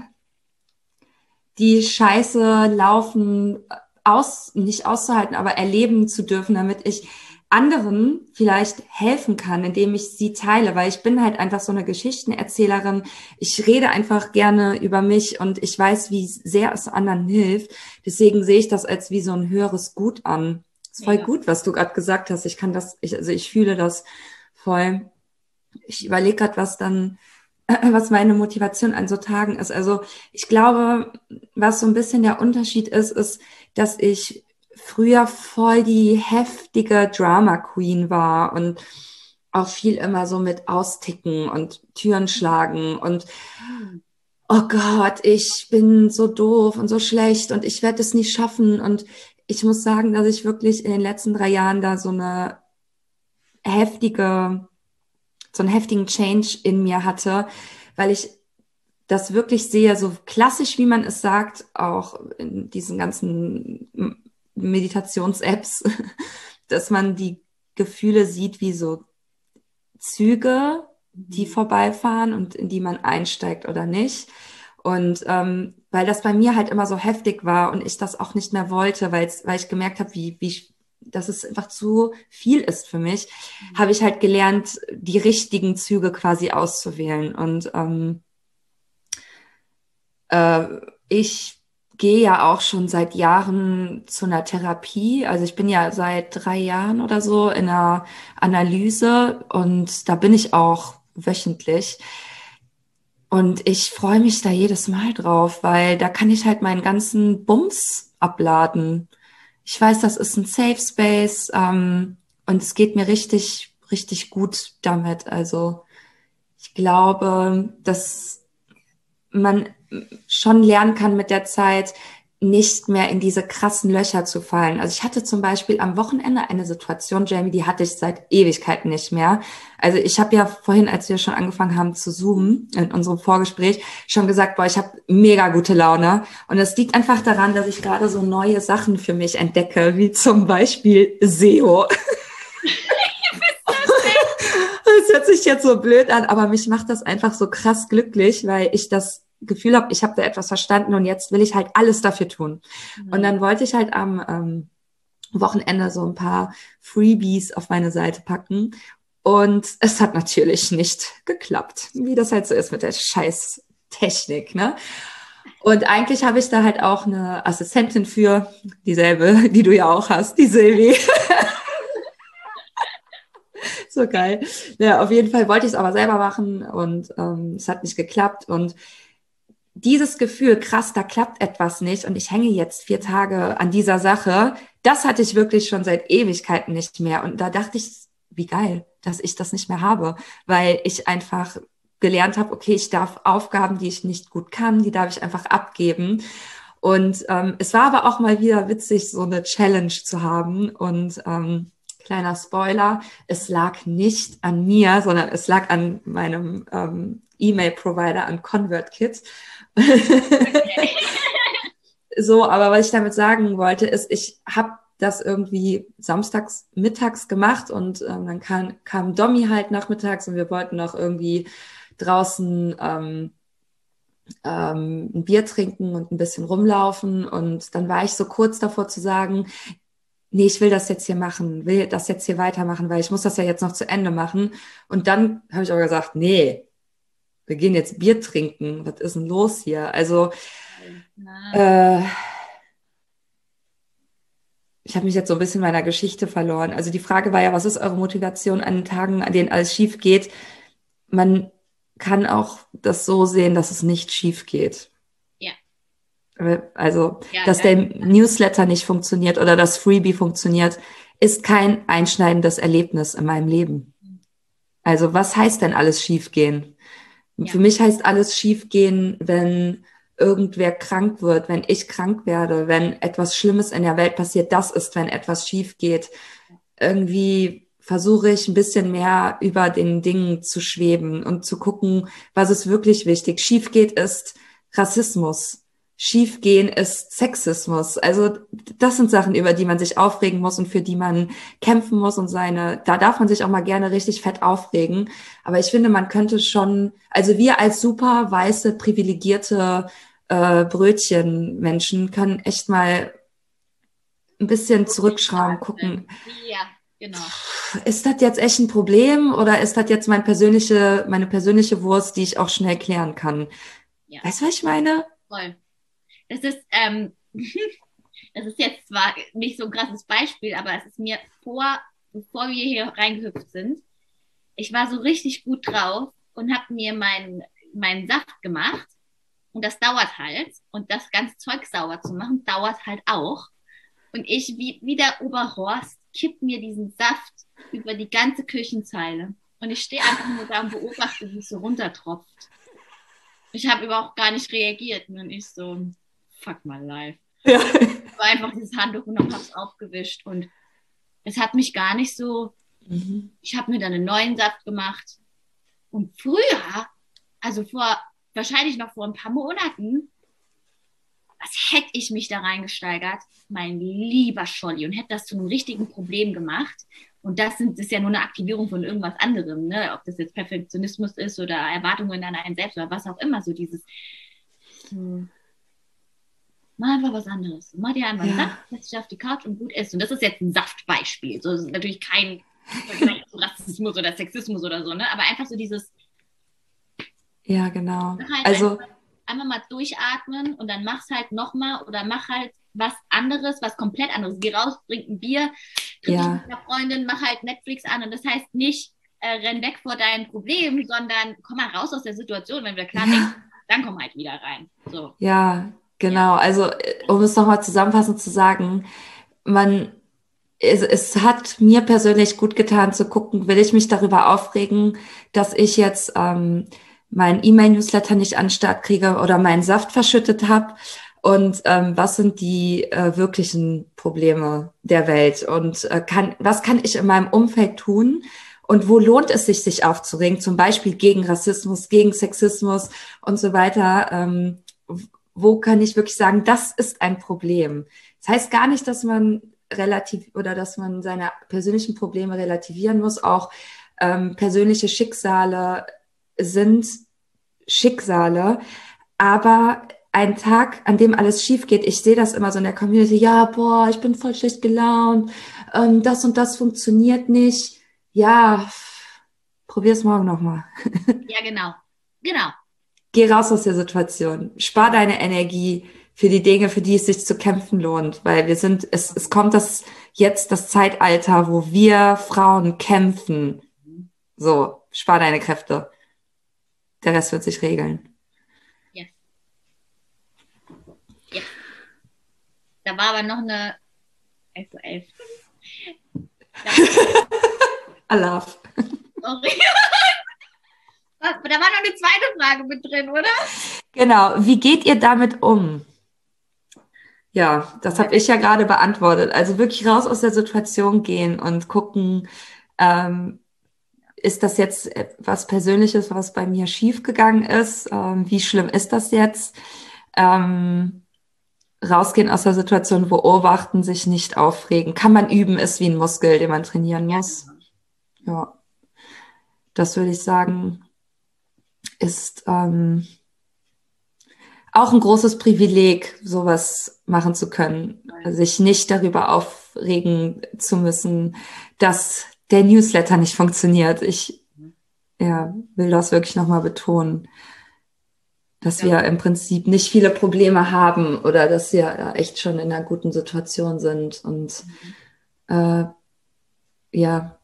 die scheiße laufen, aus, nicht auszuhalten, aber erleben zu dürfen, damit ich anderen vielleicht helfen kann, indem ich sie teile, weil ich bin halt einfach so eine Geschichtenerzählerin. Ich rede einfach gerne über mich und ich weiß, wie sehr es anderen hilft. Deswegen sehe ich das als wie so ein höheres Gut an. Ist voll Mega. gut, was du gerade gesagt hast. Ich kann das, ich, also ich fühle das voll. Ich überlege gerade, was dann was meine Motivation an so Tagen ist. Also ich glaube, was so ein bisschen der Unterschied ist, ist, dass ich früher voll die heftige Drama Queen war und auch viel immer so mit Austicken und Türen schlagen und Mhm. oh Gott, ich bin so doof und so schlecht und ich werde es nicht schaffen. Und ich muss sagen, dass ich wirklich in den letzten drei Jahren da so eine heftige, so einen heftigen Change in mir hatte, weil ich das wirklich sehe, so klassisch, wie man es sagt, auch in diesen ganzen Meditations-Apps, dass man die Gefühle sieht wie so Züge, die Mhm. vorbeifahren und in die man einsteigt oder nicht. Und ähm, weil das bei mir halt immer so heftig war und ich das auch nicht mehr wollte, weil weil ich gemerkt habe, wie, wie ich, dass es einfach zu viel ist für mich, habe ich halt gelernt, die richtigen Züge quasi auszuwählen. Und ähm, äh, ich gehe ja auch schon seit Jahren zu einer Therapie. Also ich bin ja seit drei Jahren oder so in einer Analyse und da bin ich auch wöchentlich. Und ich freue mich da jedes Mal drauf, weil da kann ich halt meinen ganzen Bums abladen. Ich weiß, das ist ein Safe Space, ähm, und es geht mir richtig, richtig gut damit. Also ich glaube, dass man schon lernen kann mit der Zeit, nicht mehr in diese krassen Löcher zu fallen. Also ich hatte zum Beispiel am Wochenende eine Situation, Jamie, die hatte ich seit Ewigkeiten nicht mehr. Also ich habe ja vorhin, als wir schon angefangen haben zu zoomen, in unserem Vorgespräch, schon gesagt, boah, ich habe mega gute Laune. Und es liegt einfach daran, dass ich gerade so neue Sachen für mich entdecke, wie zum Beispiel S E O. Das hört sich jetzt so blöd an, aber mich macht das einfach so krass glücklich, weil ich das Gefühl habe, ich habe da etwas verstanden und jetzt will ich halt alles dafür tun. Und Mhm. dann wollte ich halt am ähm, Wochenende so ein paar Freebies auf meine Seite packen und es hat natürlich nicht geklappt, wie das halt so ist mit der scheiß Technik, ne? Und eigentlich habe ich da halt auch eine Assistentin für, dieselbe, die du ja auch hast, die Silvi. So geil. Ja, auf jeden Fall wollte ich es aber selber machen und ähm, es hat nicht geklappt. Und dieses Gefühl, krass, da klappt etwas nicht und ich hänge jetzt vier Tage an dieser Sache, das hatte ich wirklich schon seit Ewigkeiten nicht mehr. Und da dachte ich, wie geil, dass ich das nicht mehr habe, weil ich einfach gelernt habe, okay, ich darf Aufgaben, die ich nicht gut kann, die darf ich einfach abgeben. Und ähm, es war aber auch mal wieder witzig, so eine Challenge zu haben. Und ähm, kleiner Spoiler, es lag nicht an mir, sondern es lag an meinem ähm, E-Mail-Provider, an ConvertKit. Okay. So, aber was ich damit sagen wollte, ist, ich habe das irgendwie samstags mittags gemacht und ähm, dann kam, kam Domi halt nachmittags und wir wollten noch irgendwie draußen ähm, ähm, ein Bier trinken und ein bisschen rumlaufen und dann war ich so kurz davor zu sagen, nee, ich will das jetzt hier machen, will das jetzt hier weitermachen, weil ich muss das ja jetzt noch zu Ende machen. Und dann habe ich aber gesagt, nee, wir gehen jetzt Bier trinken. Was ist denn los hier? Also äh, ich habe mich jetzt so ein bisschen in meiner Geschichte verloren. Also die Frage war ja, was ist eure Motivation an den Tagen, an denen alles schief geht? Man kann auch das so sehen, dass es nicht schief geht. Ja. Also, Ja, dass der Newsletter nicht funktioniert oder das Freebie funktioniert, ist kein einschneidendes Erlebnis in meinem Leben. Also, was heißt denn alles schiefgehen? ja. Für mich heißt alles schiefgehen, wenn irgendwer krank wird, wenn ich krank werde, wenn etwas Schlimmes in der Welt passiert. Das ist, wenn etwas schief geht. Irgendwie versuche ich ein bisschen mehr über den Dingen zu schweben und zu gucken, was ist wirklich wichtig. Schief geht ist Rassismus. Schiefgehen ist Sexismus. Also das sind Sachen, über die man sich aufregen muss und für die man kämpfen muss und seine, da darf man sich auch mal gerne richtig fett aufregen. Aber ich finde, man könnte schon, also wir als super weiße, privilegierte äh, Brötchenmenschen können echt mal ein bisschen zurückschrauben, gucken. Ja, genau. Ist das jetzt echt ein Problem oder ist das jetzt mein persönliche, meine persönliche Wurst, die ich auch schnell klären kann? Ja. Weißt du, was ich meine? Voll. Das ist, ähm, das ist jetzt zwar nicht so ein krasses Beispiel, aber es ist mir vor, bevor wir hier reingehüpft sind, ich war so richtig gut drauf und habe mir meinen meinen Saft gemacht. Und das dauert halt. Und das ganze Zeug sauber zu machen, dauert halt auch. Und ich, wie, wie der Oberhorst, kipp mir diesen Saft über die ganze Küchenzeile. Und ich stehe einfach nur da und beobachte, wie es so runtertropft. Ich habe überhaupt gar nicht reagiert. Und dann ich so, fuck my life. Ja. Ich war einfach dieses Handtuch und habe es aufgewischt. Und es hat mich gar nicht so, mhm. Ich habe mir dann einen neuen Saft gemacht. Und früher, also vor, wahrscheinlich noch vor ein paar Monaten, was hätte ich mich da reingesteigert, mein lieber Scholli, und hätte das zu einem richtigen Problem gemacht. Und das, sind, das ist ja nur eine Aktivierung von irgendwas anderem, ne? Ob das jetzt Perfektionismus ist oder Erwartungen an einen selbst oder was auch immer, so dieses, so, mach einfach was anderes. Mach dir einfach einen ja. Saft, setz dich auf die Couch und gut isst. Und das ist jetzt ein Saftbeispiel. So, das ist natürlich kein Rassismus oder Sexismus oder so, ne? Aber einfach so dieses, ja, genau. Halt also einfach, einfach mal durchatmen und dann mach's halt nochmal oder mach halt was anderes, was komplett anderes. Geh raus, trink ein Bier, triff ja. dich mit einer Freundin, mach halt Netflix an und das heißt nicht, äh, renn weg vor deinem Problem, sondern komm mal raus aus der Situation, wenn wir klar ja. denken, dann komm halt wieder rein. So. Ja, genau. Ja. Also um es nochmal zusammenfassend zu sagen, man Es, es hat mir persönlich gut getan zu gucken, will ich mich darüber aufregen, dass ich jetzt ähm, meinen E-Mail-Newsletter nicht an den Start kriege oder meinen Saft verschüttet habe und ähm, was sind die äh, wirklichen Probleme der Welt und äh, kann, was kann ich in meinem Umfeld tun und wo lohnt es sich, sich aufzuregen, zum Beispiel gegen Rassismus, gegen Sexismus und so weiter. Ähm, wo kann ich wirklich sagen, das ist ein Problem. Das heißt gar nicht, dass man relativ oder dass man seine persönlichen Probleme relativieren muss. Auch ähm, persönliche Schicksale sind Schicksale, aber ein Tag, an dem alles schief geht, ich sehe das immer so in der Community, ja, boah, ich bin voll schlecht gelaunt, ähm, das und das funktioniert nicht. Ja, probier's morgen nochmal. Ja, genau. Genau. Geh raus aus der Situation. Spar deine Energie für die Dinge, für die es sich zu kämpfen lohnt. Weil wir sind, es, es kommt das jetzt das Zeitalter, wo wir Frauen kämpfen. So, spar deine Kräfte. Der Rest wird sich regeln. Yes. Yes. Da war aber noch eine also elf. Alaf. Sorry. Da war noch eine zweite Frage mit drin, oder? Genau. Wie geht ihr damit um? Ja, das habe ich ja gerade beantwortet. Also wirklich raus aus der Situation gehen und gucken, ähm, ist das jetzt was Persönliches, was bei mir schiefgegangen ist? Ähm, wie schlimm ist das jetzt? Ähm, rausgehen aus der Situation, beobachten, sich nicht aufregen. Kann man üben, ist wie ein Muskel, den man trainieren muss. Ja, das würde ich sagen, ist ähm, auch ein großes Privileg, sowas machen zu können, sich nicht darüber aufregen zu müssen, dass der Newsletter nicht funktioniert. Ich ja, will das wirklich nochmal betonen, dass ja. wir im Prinzip nicht viele Probleme haben oder dass wir echt schon in einer guten Situation sind. Und äh, ja,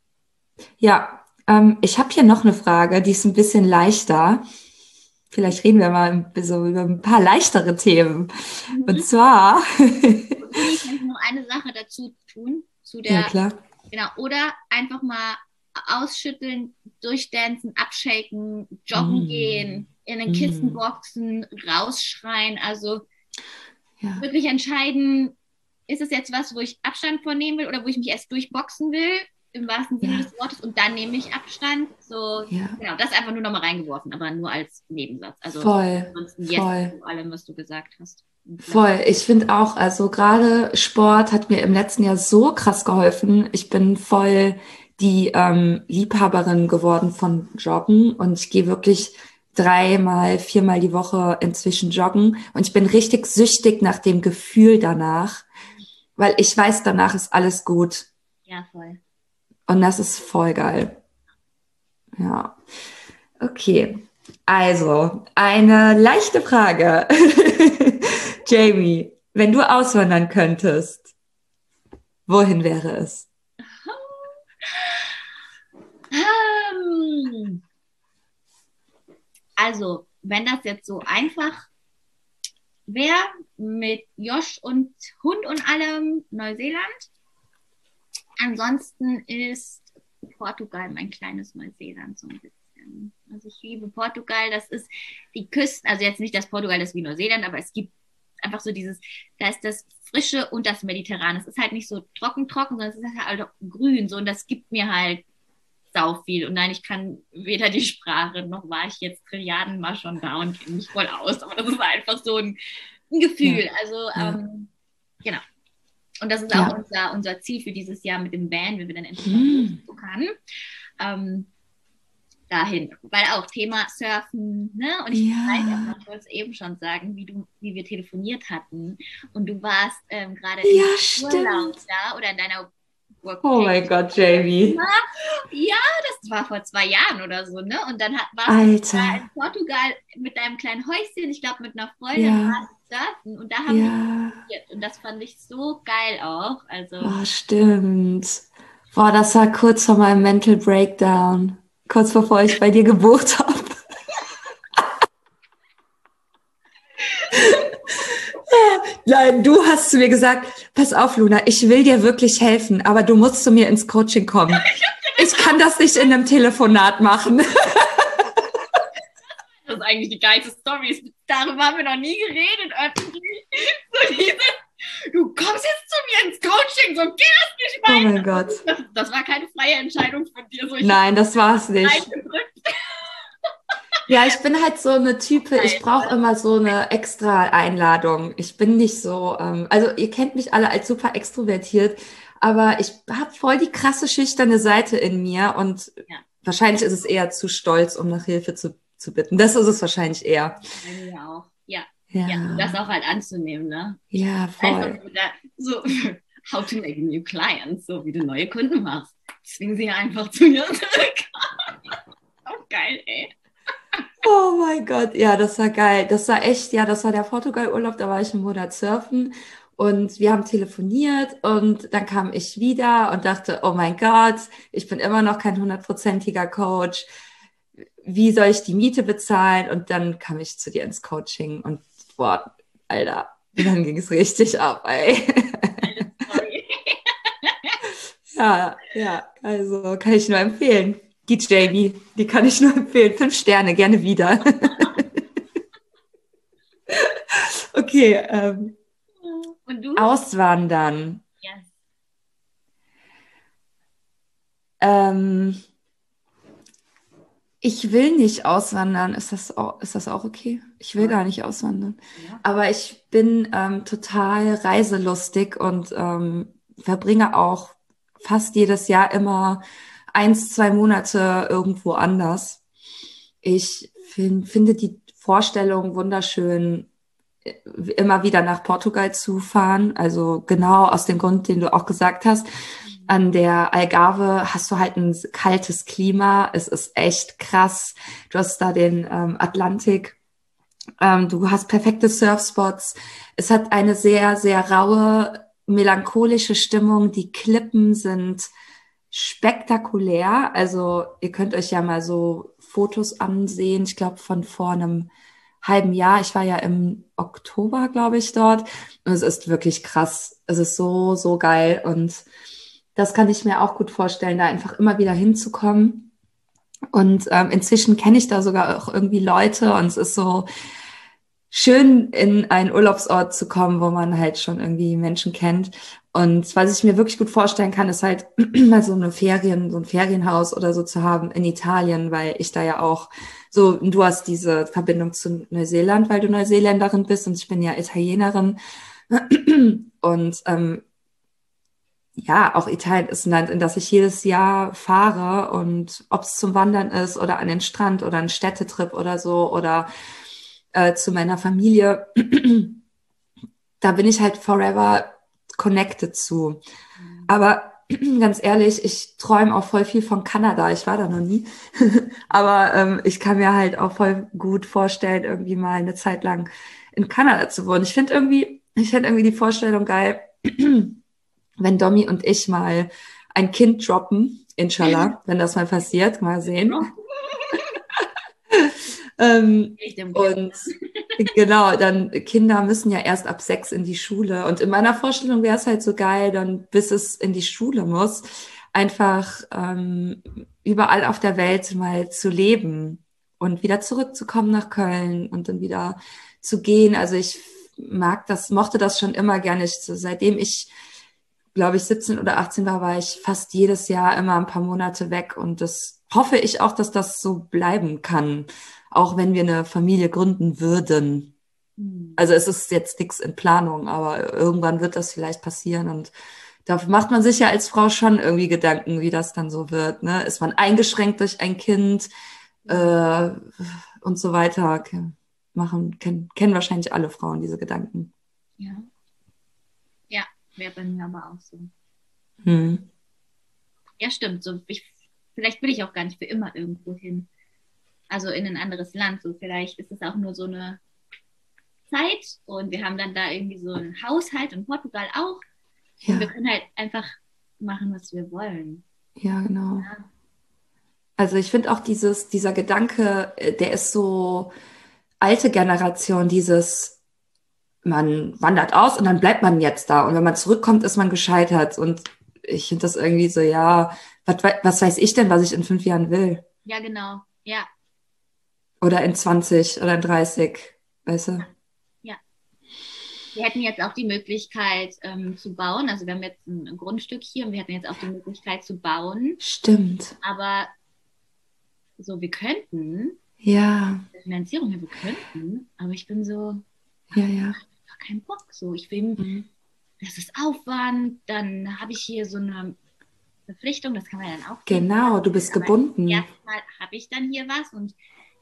ja, ähm, ich habe hier noch eine Frage, die ist ein bisschen leichter. Vielleicht reden wir mal so über ein paar leichtere Themen. Mhm. Und zwar... Ich kann noch eine Sache dazu tun. Zu der, ja, klar. Genau, oder einfach mal ausschütteln, durchdancen, abshaken, joggen mm. gehen, in den Kissen boxen, rausschreien. Also ja. wirklich entscheiden, ist es jetzt was, wo ich Abstand von nehmen will oder wo ich mich erst durchboxen will, im wahrsten Sinne ja. des Wortes, und dann nehme ich Abstand. So, ja. Genau, das einfach nur nochmal reingeworfen, aber nur als Nebensatz. Also voll, jetzt voll. zu allem, was du gesagt hast. Voll, ich finde auch, also gerade Sport hat mir im letzten Jahr so krass geholfen. Ich bin voll die ähm, Liebhaberin geworden von Joggen und ich gehe wirklich dreimal, viermal die Woche inzwischen joggen und ich bin richtig süchtig nach dem Gefühl danach, weil ich weiß, danach ist alles gut. Ja, voll. Und das ist voll geil. Ja, okay. Also, eine leichte Frage. Jamie, wenn du auswandern könntest, wohin wäre es? Also, wenn das jetzt so einfach wäre, mit Josh und Hund und allem, Neuseeland. Ansonsten ist Portugal mein kleines Neuseeland so ein bisschen. Also ich liebe Portugal, das ist die Küsten, also jetzt nicht das Portugal, das ist wie Neuseeland, aber es gibt einfach so dieses, da ist das Frische und das Mediterrane. Es ist halt nicht so trocken, trocken, sondern es ist halt auch grün, so, und das gibt mir halt sau viel. Und nein, ich kann weder die Sprache, noch war ich jetzt Trilliarden mal schon da und kenne mich voll aus, aber das ist einfach so ein, ein Gefühl. Ja. Also, ja. Ähm, genau. Und das ist auch ja. unser, unser Ziel für dieses Jahr mit dem Van, wenn wir dann endlich mm. mal können. Ähm, dahin. Weil auch Thema Surfen, ne? Und ich ja. weiß auch, ich wollte es eben schon sagen, wie du, wie wir telefoniert hatten. Und du warst ähm, gerade ja, in Urlaub da oder in deiner Work Oh mein Gott, Jamie. Ja, das war vor zwei Jahren oder so, ne? Und dann hat, warst Alter. du da in Portugal mit deinem kleinen Häuschen, ich glaube mit einer Freundin, ja. warst surfen. Und da haben ja. wir telefoniert. Und das fand ich so geil auch. Also, oh, stimmt. Boah, das war kurz vor meinem Mental Breakdown. Kurz bevor ich bei dir gebucht habe. Nein, du hast zu mir gesagt, pass auf, Luna, ich will dir wirklich helfen, aber du musst zu mir ins Coaching kommen. Ich kann das nicht in einem Telefonat machen. Das ist eigentlich die geilste Story. Darüber haben wir noch nie geredet öffentlich. So dieses, du kommst jetzt zu mir ins Coaching, so geht das nicht weiter. Oh mein Gott. Das, das war keine freie Entscheidung von dir. So, Nein, das war es nicht. Ja, ich bin halt so eine Type, ich brauche immer so eine extra Einladung. Ich bin nicht so, ähm, also ihr kennt mich alle als super extrovertiert, aber ich habe voll die krasse schüchterne Seite in mir und ja. wahrscheinlich ist es eher zu stolz, um nach Hilfe zu, zu bitten. Das ist es wahrscheinlich eher. Bei mir auch, ja. Ja. ja. Das auch halt anzunehmen, ne? Ja, voll. Einfach so, how to make new clients, so wie du neue Kunden machst. Zwingen sie einfach zu mir zurück. Auch geil, ey. Oh mein Gott, ja, das war geil. Das war echt, ja, das war der Portugal-Urlaub, da war ich einen Monat surfen und wir haben telefoniert und dann kam ich wieder und dachte, oh mein Gott, ich bin immer noch kein hundertprozentiger Coach. Wie soll ich die Miete bezahlen? Und dann kam ich zu dir ins Coaching und boah, Alter, dann ging es richtig ab, ey. Sorry. Ja, ja, also kann ich nur empfehlen. Die Jamie, die kann ich nur empfehlen. Fünf Sterne, gerne wieder. Okay, ähm, Und du? auswandern. Yes. Ähm, ich will nicht auswandern. Ist das auch, ist das auch okay? Ich will gar nicht auswandern. Ja. Aber ich bin ähm, total reiselustig und ähm, verbringe auch fast jedes Jahr immer eins, zwei Monate irgendwo anders. Ich find, finde die Vorstellung wunderschön, immer wieder nach Portugal zu fahren. Also genau aus dem Grund, den du auch gesagt hast. An der Algarve hast du halt ein kaltes Klima. Es ist echt krass. Du hast da den ähm, Atlantik. Ähm, du hast perfekte Surfspots. Es hat eine sehr, sehr raue, melancholische Stimmung. Die Klippen sind spektakulär. Also ihr könnt euch ja mal so Fotos ansehen. Ich glaube, von vor einem halben Jahr. Ich war ja im Oktober, glaube ich, dort. Und es ist wirklich krass. Es ist so, so geil. Und das kann ich mir auch gut vorstellen, da einfach immer wieder hinzukommen. Und ähm, inzwischen kenne ich da sogar auch irgendwie Leute und es ist so schön, in einen Urlaubsort zu kommen, wo man halt schon irgendwie Menschen kennt. Und was ich mir wirklich gut vorstellen kann, ist halt mal so eine Ferien, so ein Ferienhaus oder so zu haben in Italien, weil ich da ja auch so, du hast diese Verbindung zu Neuseeland, weil du Neuseeländerin bist und ich bin ja Italienerin. Und ähm, ja, auch Italien ist ein Land, in das ich jedes Jahr fahre und ob es zum Wandern ist oder an den Strand oder einen Städtetrip oder so oder äh, zu meiner Familie, da bin ich halt forever connected zu. Aber ganz ehrlich, ich träume auch voll viel von Kanada. Ich war da noch nie. Aber ähm, ich kann mir halt auch voll gut vorstellen, irgendwie mal eine Zeit lang in Kanada zu wohnen. Ich finde irgendwie, ich finde irgendwie die Vorstellung geil, wenn Domi und ich mal ein Kind droppen, inshallah, wenn das mal passiert, mal sehen. Ähm, Echt im Kind. und genau, dann Kinder müssen ja erst ab sechs in die Schule. Und in meiner Vorstellung wäre es halt so geil, dann bis es in die Schule muss, einfach ähm, überall auf der Welt mal zu leben und wieder zurückzukommen nach Köln und dann wieder zu gehen. Also ich mag das, mochte das schon immer gerne. Ich, so, seitdem ich, glaube ich, siebzehn oder achtzehn war, war ich fast jedes Jahr immer ein paar Monate weg und das hoffe ich auch, dass das so bleiben kann, auch wenn wir eine Familie gründen würden. Hm. Also es ist jetzt nichts in Planung, aber irgendwann wird das vielleicht passieren und da macht man sich ja als Frau schon irgendwie Gedanken, wie das dann so wird. Ne? Ist man eingeschränkt durch ein Kind äh, und so weiter? Machen, kennen, kennen wahrscheinlich alle Frauen diese Gedanken. Ja, ja, wäre bei mir aber auch so. Hm. Ja, stimmt. So, ich, vielleicht will ich auch gar nicht für immer irgendwo hin. Also in ein anderes Land. So, vielleicht ist es auch nur so eine Zeit und wir haben dann da irgendwie so einen Haushalt in Portugal auch. Und wir Ja, können halt einfach machen, was wir wollen. ja, genau. Ja. Also ich finde auch dieses, dieser Gedanke, äh, der ist so alte Generation, dieses, man wandert aus und dann bleibt man jetzt da. Und wenn man zurückkommt, ist man gescheitert. Und ich finde das irgendwie so, ja, was, wei- was weiß ich denn, was ich in fünf Jahren will? Ja, genau. Ja, Oder in zwanzig oder in dreißig, weißt du? ja. Wir hätten jetzt auch die Möglichkeit ähm, zu bauen. Also wir haben jetzt ein, ein Grundstück hier und wir hätten jetzt auch die Möglichkeit zu bauen. Stimmt. Aber so, wir könnten, Ja, der Finanzierung her, wir könnten, aber ich bin so, ja, ja. gar keinen Bock. So, ich will, Mhm. das ist Aufwand, dann habe ich hier so eine Verpflichtung, das kann man ja dann auch gehen Genau, du bist lassen. Aber gebunden. erstmal habe ich dann hier was und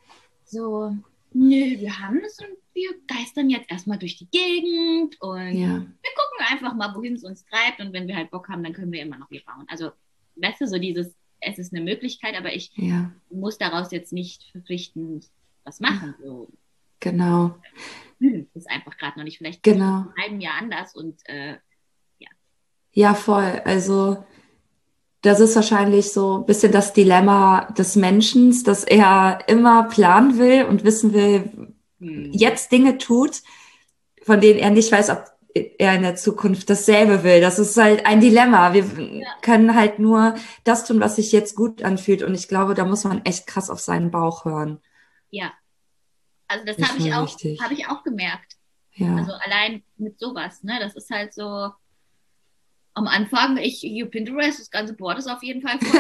so, nö, wir haben es und wir geistern jetzt erstmal durch die Gegend und Ja, wir gucken einfach mal, wohin es uns treibt und wenn wir halt Bock haben, dann können wir immer noch hier bauen. Also, weißt du, so dieses, es ist eine Möglichkeit, aber ich ja. muss daraus jetzt nicht verpflichtend. was machen. So. Genau. Hm, ist einfach gerade noch nicht, vielleicht Genau. in einem halben Jahr anders und äh, ja. Ja, voll. Also das ist wahrscheinlich so ein bisschen das Dilemma des Menschen, dass er immer planen will und wissen will, Hm. jetzt Dinge tut, von denen er nicht weiß, ob er in der Zukunft dasselbe will. Das ist halt ein Dilemma. Wir Ja. können halt nur das tun, was sich jetzt gut anfühlt. Und ich glaube, da muss man echt krass auf seinen Bauch hören. Ja, also das Das ist habe ich voll auch, wichtig. habe ich auch gemerkt. Also Ja. allein mit sowas, ne? Das ist halt so am Anfang, ich hier Pinterest, das ganze Board ist auf jeden Fall voll.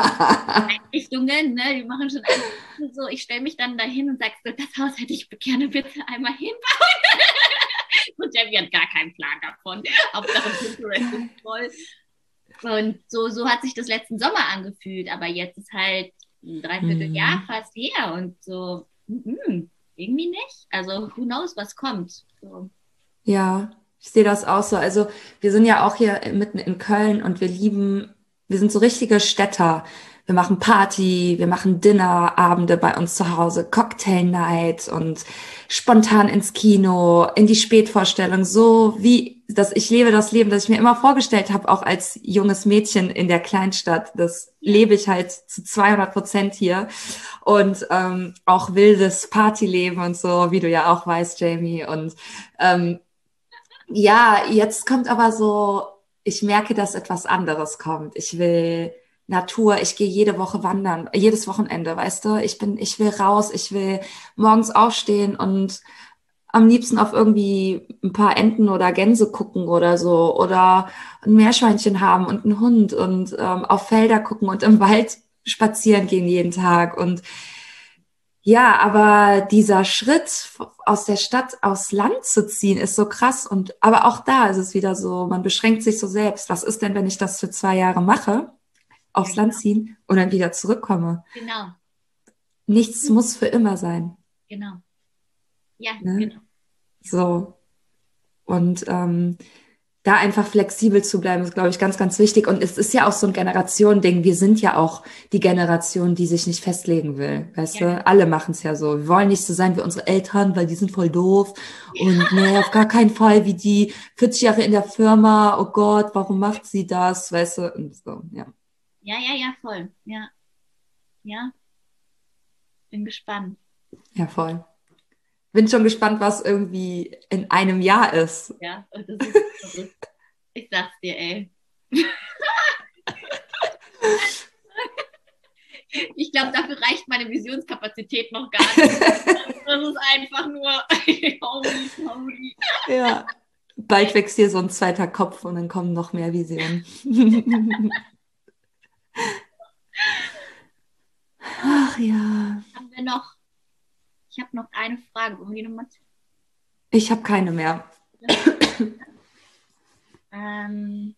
Richtungen, ne? Die machen schon alles so. Ich stelle mich dann dahin und sage so, das Haus hätte ich gerne bitte einmal hinbauen. Und Debbie hat gar keinen Plan davon. Hauptsache Pinterest ist voll. Und so, so hat sich das letzten Sommer angefühlt. Aber jetzt ist halt ein Dreivierteljahr Mhm. fast her und so, mm, irgendwie nicht. Also, who knows, was kommt. So. Ja, ich sehe das auch so. Also wir sind ja auch hier mitten in Köln und wir lieben, wir sind so richtige Städter. Wir machen Party, wir machen Dinnerabende bei uns zu Hause, Cocktail Night und spontan ins Kino, in die Spätvorstellung, so wie das, ich lebe das Leben, das ich mir immer vorgestellt habe, auch als junges Mädchen in der Kleinstadt. Das Ja. lebe ich halt zu zweihundert Prozent hier. Und ähm, auch wildes Partyleben und so, wie du ja auch weißt, Jamie. Und ähm, ja, jetzt kommt aber so, ich merke, dass etwas anderes kommt. Ich will Natur, ich gehe jede Woche wandern, jedes Wochenende, weißt du? Ich bin, ich will raus, ich will morgens aufstehen und am liebsten auf irgendwie ein paar Enten oder Gänse gucken oder so oder ein Meerschweinchen haben und einen Hund und ähm, auf Felder gucken und im Wald spazieren gehen jeden Tag und ja, aber dieser Schritt aus der Stadt aufs Land zu ziehen, ist so krass. Und aber auch da ist es wieder so, man beschränkt sich so selbst. Was ist denn, wenn ich das für zwei Jahre mache, Ja, aufs Land ziehen und dann wieder zurückkomme? genau. Nichts muss für immer sein. Genau. Ja, Ne? genau. Ja. So. Und ähm, da einfach flexibel zu bleiben, ist, glaube ich, ganz, ganz wichtig. Und es ist ja auch so ein Generationending. Wir sind ja auch die Generation, die sich nicht festlegen will. Weißt Ja, genau. du? Alle machen es ja so. Wir wollen nicht so sein wie unsere Eltern, weil die sind voll doof. Und nee, auf gar keinen Fall wie die vierzig Jahre in der Firma. Oh Gott, warum macht sie das? Weißt du? Und so, ja. Ja, ja, ja, voll. Ja, ja, bin gespannt. Ja, voll. Bin schon gespannt, was irgendwie in einem Jahr ist. Ja, und das ist verrückt. Ich sag's dir, ey. Ich glaube, dafür reicht meine Visionskapazität noch gar nicht. Das ist einfach nur holy, holy. Ja. Bald wächst hier so ein zweiter Kopf und dann kommen noch mehr Visionen. Ach ja. Haben wir noch, ich habe noch eine Frage. Wollen wir die nochmal? Ich habe keine mehr. ähm,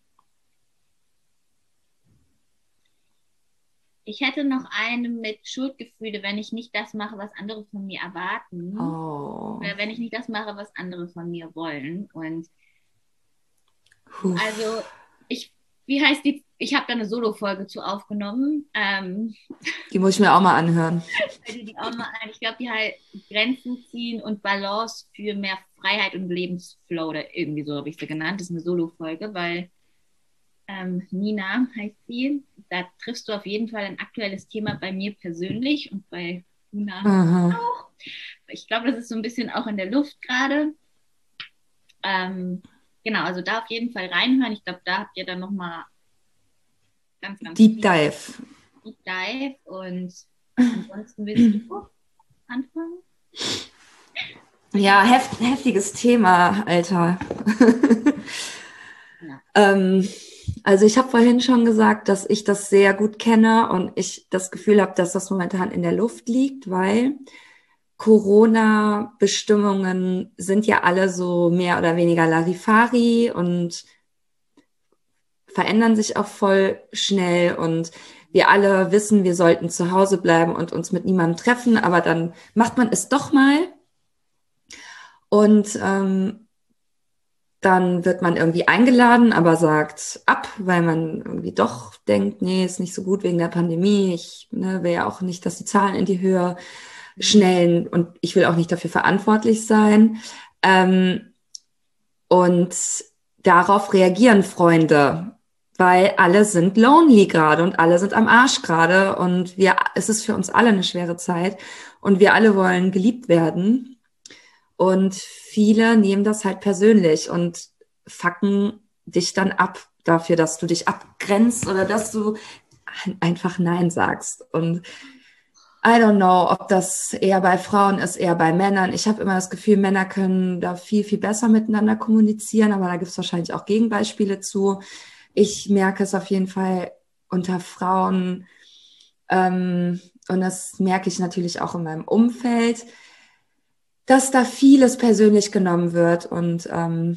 ich hätte noch eine mit Schuldgefühle, wenn ich nicht das mache, was andere von mir erwarten. Oh. Oder wenn ich nicht das mache, was andere von mir wollen. Und Puh. also ich, wie heißt die? Ich habe da eine Solo-Folge zu aufgenommen. Ähm, Die muss ich mir auch mal anhören. die, die auch mal, ich glaube, die halt Grenzen ziehen und Balance für mehr Freiheit und Lebensflow oder irgendwie so habe ich sie genannt. Das ist eine Solo-Folge, weil ähm, Nina heißt sie. Da triffst du auf jeden Fall ein aktuelles Thema bei mir persönlich und bei Una Aha. auch. Ich glaube, das ist so ein bisschen auch in der Luft gerade. Ähm, genau, also da auf jeden Fall reinhören. Ich glaube, da habt ihr dann nochmal ganz, ganz Deep Dive. Deep Dive. Und ansonsten willst du anfangen? Ja, heft, heftiges Thema, Alter. Ja. ähm, also ich habe vorhin schon gesagt, dass ich das sehr gut kenne und ich das Gefühl habe, dass das momentan in der Luft liegt, weil Corona-Bestimmungen sind ja alle so mehr oder weniger Larifari und verändern sich auch voll schnell und wir alle wissen, wir sollten zu Hause bleiben und uns mit niemandem treffen, aber dann macht man es doch mal und ähm, dann wird man irgendwie eingeladen, aber sagt ab, weil man irgendwie doch denkt, nee, ist nicht so gut wegen der Pandemie. Ich ne, will ja auch nicht, dass die Zahlen in die Höhe schnellen und ich will auch nicht dafür verantwortlich sein. Ähm, und darauf reagieren Freunde, weil alle sind lonely gerade und alle sind am Arsch gerade und wir, es ist für uns alle eine schwere Zeit und wir alle wollen geliebt werden und viele nehmen das halt persönlich und fucken dich dann ab dafür, dass du dich abgrenzt oder dass du einfach Nein sagst. Und I don't know, ob das eher bei Frauen ist, eher bei Männern. Ich habe immer das Gefühl, Männer können da viel, viel besser miteinander kommunizieren, aber da gibt es wahrscheinlich auch Gegenbeispiele zu. Ich merke es auf jeden Fall unter Frauen ähm, und das merke ich natürlich auch in meinem Umfeld, dass da vieles persönlich genommen wird und ähm,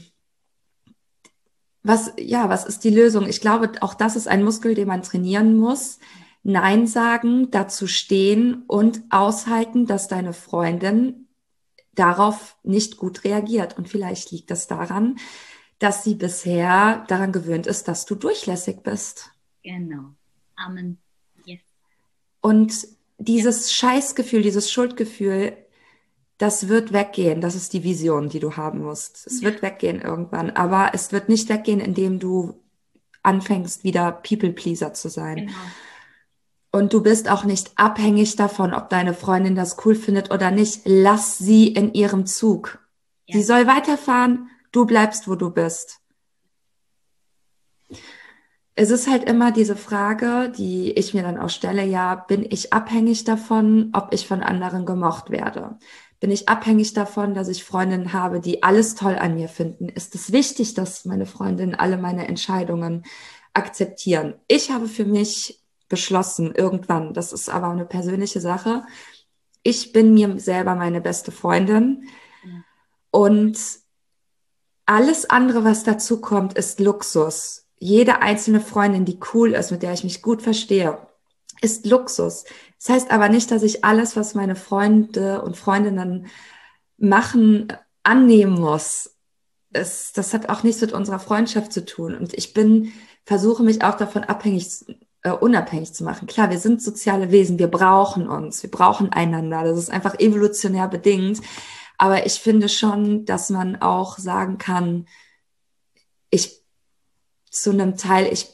was, ja, was ist die Lösung? Ich glaube, auch das ist ein Muskel, den man trainieren muss. Nein sagen, dazu stehen und aushalten, dass deine Freundin darauf nicht gut reagiert. Und vielleicht liegt es daran, dass sie bisher daran gewöhnt ist, dass du durchlässig bist. Genau. Amen. Yes. Und dieses ja. Scheißgefühl, dieses Schuldgefühl, das wird weggehen. Das ist die Vision, die du haben musst. Es ja. wird weggehen irgendwann. Aber es wird nicht weggehen, indem du anfängst, wieder People-Pleaser zu sein. Genau. Und du bist auch nicht abhängig davon, ob deine Freundin das cool findet oder nicht. Lass sie in ihrem Zug. Ja. Sie soll weiterfahren, du bleibst, wo du bist. Es ist halt immer diese Frage, die ich mir dann auch stelle, ja, bin ich abhängig davon, ob ich von anderen gemocht werde? Bin ich abhängig davon, dass ich Freundinnen habe, die alles toll an mir finden? Ist es wichtig, dass meine Freundinnen alle meine Entscheidungen akzeptieren? Ich habe für mich beschlossen, irgendwann, das ist aber eine persönliche Sache, ich bin mir selber meine beste Freundin und alles andere, was dazu kommt, ist Luxus. Jede einzelne Freundin, die cool ist, mit der ich mich gut verstehe, ist Luxus. Das heißt aber nicht, dass ich alles, was meine Freunde und Freundinnen machen, annehmen muss. Es, das hat auch nichts mit unserer Freundschaft zu tun. Und ich bin, versuche mich auch davon abhängig, äh, unabhängig zu machen. Klar, wir sind soziale Wesen, wir brauchen uns, wir brauchen einander. Das ist einfach evolutionär bedingt. Aber ich finde schon, dass man auch sagen kann, ich zu einem Teil, ich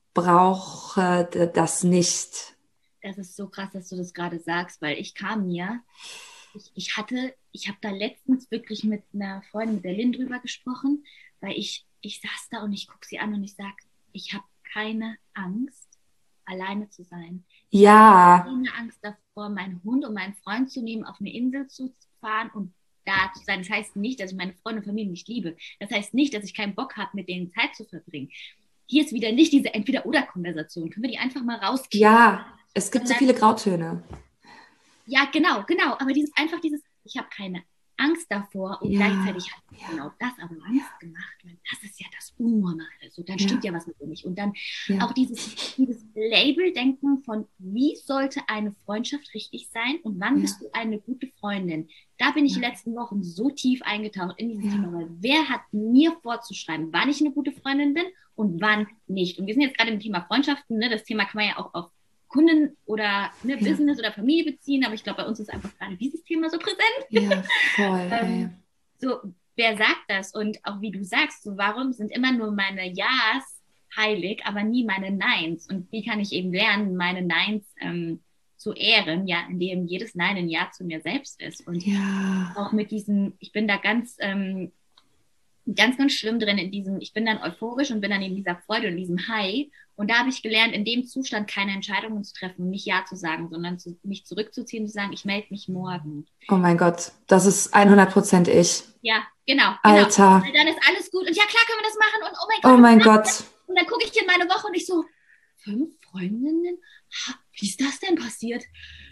brauche das nicht. Das ist so krass, dass du das gerade sagst, weil ich kam mir, ich, ich hatte, ich habe da letztens wirklich mit einer Freundin, mit der Lynn drüber gesprochen, weil ich, ich saß da und ich gucke sie an und ich sage, ich habe keine Angst, alleine zu sein. Ja. Ich habe keine Angst davor, meinen Hund und meinen Freund zu nehmen, auf eine Insel zu fahren und da zu sein. Das heißt nicht, dass ich meine Freunde und Familie nicht liebe. Das heißt nicht, dass ich keinen Bock habe, mit denen Zeit zu verbringen. Hier ist wieder nicht diese Entweder-oder-Konversation. Können wir die einfach mal rauskriegen? Ja, es gibt so viele Grautöne. Ja, genau, genau. Aber dieses, einfach dieses, ich habe keine Angst davor und ja, gleichzeitig hat mir ja. genau das aber Angst gemacht. Weil das ist ja das Unnormale. So, dann ja. stimmt ja was mit mir nicht. Und dann ja. auch dieses, dieses Label-Denken von, wie sollte eine Freundschaft richtig sein und wann ja. bist du eine gute Freundin? Da bin ich ja. die letzten Wochen so tief eingetaucht in dieses ja. Thema, weil wer hat mir vorzuschreiben, wann ich eine gute Freundin bin und wann nicht? Und wir sind jetzt gerade im Thema Freundschaften, ne? Das Thema kann man ja auch auf Kunden oder ne, ja. Business oder Familie beziehen, aber ich glaube, bei uns ist einfach gerade dieses Thema so präsent. Ja, voll. ähm, so, wer sagt das? Und auch wie du sagst, so, warum sind immer nur meine Ja's heilig, aber nie meine Neins? Und wie kann ich eben lernen, meine Neins ähm, zu ehren, ja, indem jedes Nein ein Ja zu mir selbst ist. Und ja. auch mit diesem, ich bin da ganz, ähm, ganz, ganz schlimm drin in diesem, ich bin dann euphorisch und bin dann in dieser Freude und diesem High. Und da habe ich gelernt, in dem Zustand keine Entscheidungen zu treffen und nicht Ja zu sagen, sondern zu, mich zurückzuziehen und zu sagen, ich melde mich morgen. Oh mein Gott, das ist hundert Prozent ich. Ja, genau. Alter. Genau. Weil dann ist alles gut. Und ja, klar können wir das machen. Und oh mein Gott. Oh mein Gott. Und dann gucke ich in meine Woche und ich so, fünf Freundinnen? Wie ist das denn passiert?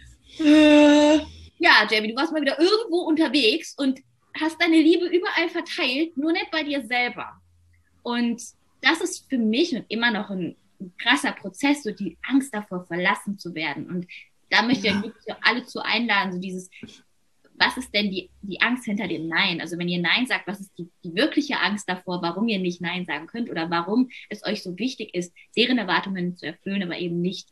Äh. Ja, Jamie, du warst mal wieder irgendwo unterwegs und hast deine Liebe überall verteilt, nur nicht bei dir selber. Und das ist für mich immer noch ein, ein krasser Prozess, so die Angst davor, verlassen zu werden. Und da möchte ja. ich wirklich alle zu einladen, so dieses, was ist denn die, die Angst hinter dem Nein? Also wenn ihr Nein sagt, was ist die, die wirkliche Angst davor, warum ihr nicht Nein sagen könnt oder warum es euch so wichtig ist, deren Erwartungen zu erfüllen, aber eben nicht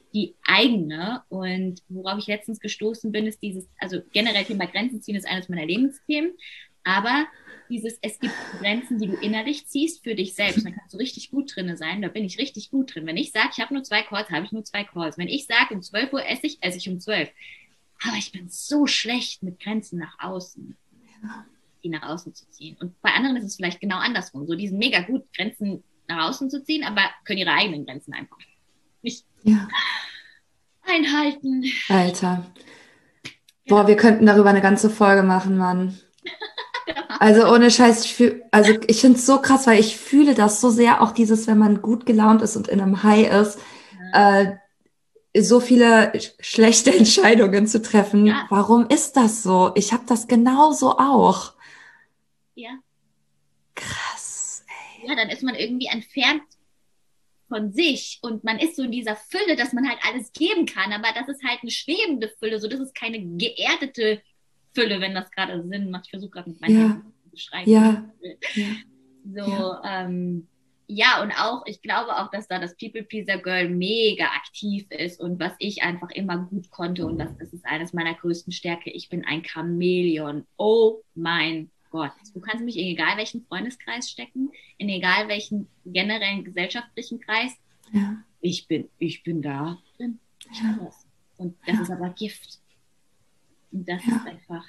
die eigene. Und worauf ich letztens gestoßen bin, ist dieses, also generell Thema Grenzen ziehen ist eines meiner Lebensthemen, aber dieses, es gibt Grenzen, die du innerlich ziehst für dich selbst. Da kannst du richtig gut drin sein. Da bin ich richtig gut drin. Wenn ich sage, ich habe nur zwei Calls, habe ich nur zwei Calls. Wenn ich sage, um zwölf Uhr esse ich, esse ich um zwölf. Aber ich bin so schlecht mit Grenzen nach außen, die nach außen zu ziehen. Und bei anderen ist es vielleicht genau andersrum. So, die sind mega gut, Grenzen nach außen zu ziehen, aber können ihre eigenen Grenzen einfach nicht Ja. einhalten. Alter. Boah, wir könnten darüber eine ganze Folge machen, Mann. Also ohne Scheiß, ich fühl, also ich finde es so krass, weil ich fühle das so sehr, auch dieses, wenn man gut gelaunt ist und in einem High ist, ja. äh, so viele schlechte Entscheidungen zu treffen. Ja. Warum ist das so? Ich habe das genauso auch. Ja. Krass, ey. Ja, dann ist man irgendwie entfernt von sich und man ist so in dieser Fülle, dass man halt alles geben kann, aber das ist halt eine schwebende Fülle, so das ist keine geerdete Fülle, wenn das gerade Sinn macht. Ich versuche gerade mit meinen ja. Händen zu beschreiben. Ja. ja. So, ja. Ähm, ja, und auch, ich glaube auch, dass da das People-Pleaser-Girl mega aktiv ist und was ich einfach immer gut konnte und das, das ist eines meiner größten Stärke. Ich bin ein Chamäleon. Oh mein Gott. Du kannst mich in egal welchen Freundeskreis stecken, in egal welchen generellen gesellschaftlichen Kreis. Ja. Ich bin, ich bin da drin. Ich bin das. Und das ja. ist aber Gift. Und das ja. ist einfach...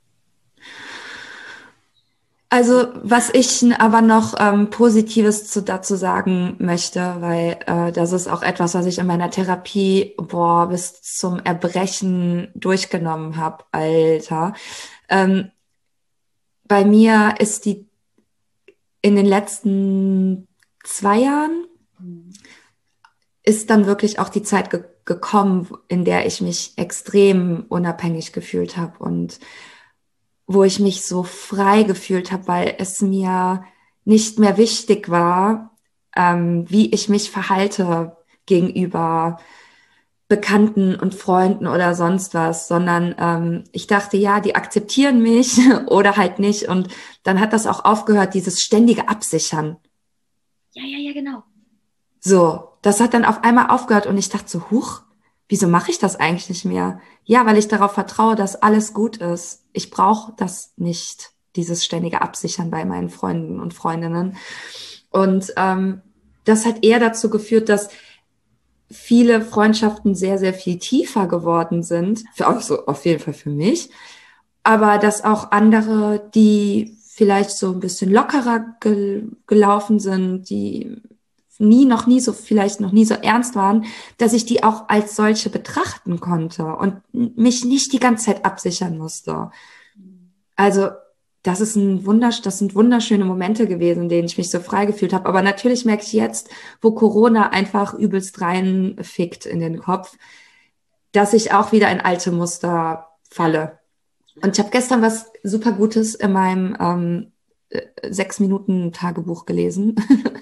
Also was ich aber noch ähm, Positives zu, dazu sagen möchte, weil äh, das ist auch etwas, was ich in meiner Therapie boah, bis zum Erbrechen durchgenommen habe, Alter. Ähm, bei mir ist die in den letzten zwei Jahren mhm. ist dann wirklich auch die Zeit ge- gekommen, in der ich mich extrem unabhängig gefühlt habe und wo ich mich so frei gefühlt habe, weil es mir nicht mehr wichtig war, ähm, wie ich mich verhalte gegenüber Bekannten und Freunden oder sonst was, sondern ähm, ich dachte, ja, die akzeptieren mich oder halt nicht. Und dann hat das auch aufgehört, dieses ständige Absichern. Ja, ja, ja, genau. So, das hat dann auf einmal aufgehört und ich dachte so, huch, wieso mache ich das eigentlich nicht mehr? Ja, weil ich darauf vertraue, dass alles gut ist. Ich brauche das nicht, dieses ständige Absichern bei meinen Freunden und Freundinnen. Und ähm, das hat eher dazu geführt, dass viele Freundschaften sehr, sehr viel tiefer geworden sind. Für, also auf jeden Fall für mich. Aber dass auch andere, die vielleicht so ein bisschen lockerer gel- gelaufen sind, die nie, noch nie so, vielleicht noch nie so ernst waren, dass ich die auch als solche betrachten konnte und mich nicht die ganze Zeit absichern musste. Also, das ist ein wundersch- das sind wunderschöne Momente gewesen, in denen ich mich so frei gefühlt habe. Aber natürlich merke ich jetzt, wo Corona einfach übelst reinfickt in den Kopf, dass ich auch wieder in alte Muster falle. Und ich habe gestern was super Gutes in meinem ähm, sechs Minuten Tagebuch gelesen.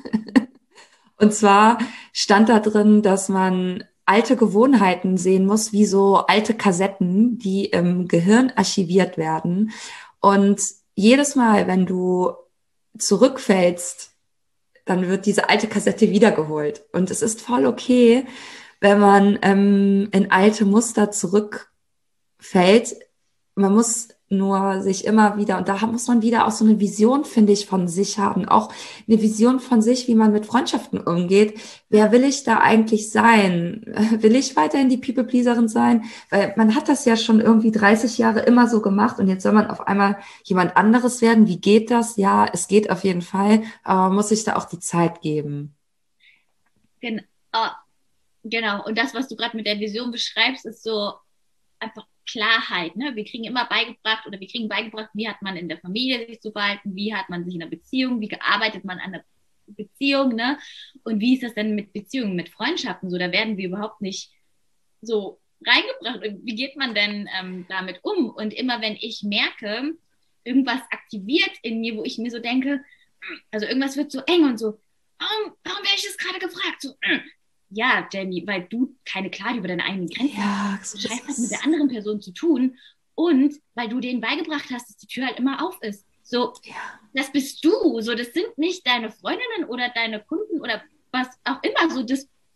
Und zwar stand da drin, dass man alte Gewohnheiten sehen muss, wie so alte Kassetten, die im Gehirn archiviert werden. Und jedes Mal, wenn du zurückfällst, dann wird diese alte Kassette wiedergeholt. Und es ist voll okay, wenn man ähm, in alte Muster zurückfällt. Man muss nur sich immer wieder, und da muss man wieder auch so eine Vision, finde ich, von sich haben. Auch eine Vision von sich, wie man mit Freundschaften umgeht. Wer will ich da eigentlich sein? Will ich weiterhin die People-Pleaserin sein? Weil man hat das ja schon irgendwie dreißig Jahre immer so gemacht und jetzt soll man auf einmal jemand anderes werden. Wie geht das? Ja, es geht auf jeden Fall, aber man muss sich da auch die Zeit geben. Genau. Oh, genau. Und das, was du gerade mit der Vision beschreibst, ist so einfach Klarheit, ne? Wir kriegen immer beigebracht oder wir kriegen beigebracht, wie hat man in der Familie sich zu verhalten, wie hat man sich in der Beziehung, wie arbeitet man an der Beziehung, ne? Und wie ist das denn mit Beziehungen, mit Freundschaften? So, da werden wir überhaupt nicht so reingebracht. Und wie geht man denn ähm, damit um? Und immer wenn ich merke, irgendwas aktiviert in mir, wo ich mir so denke, also irgendwas wird so eng und so, warum, warum werde ich das gerade gefragt? So, ja, Jamie, weil du keine Klarheit über deine eigenen Grenzen ja, hast. Scheiß hat mit der anderen Person zu tun und weil du denen beigebracht hast, dass die Tür halt immer auf ist. So, ja. Das bist du. So, das sind nicht deine Freundinnen oder deine Kunden oder was auch immer. So, das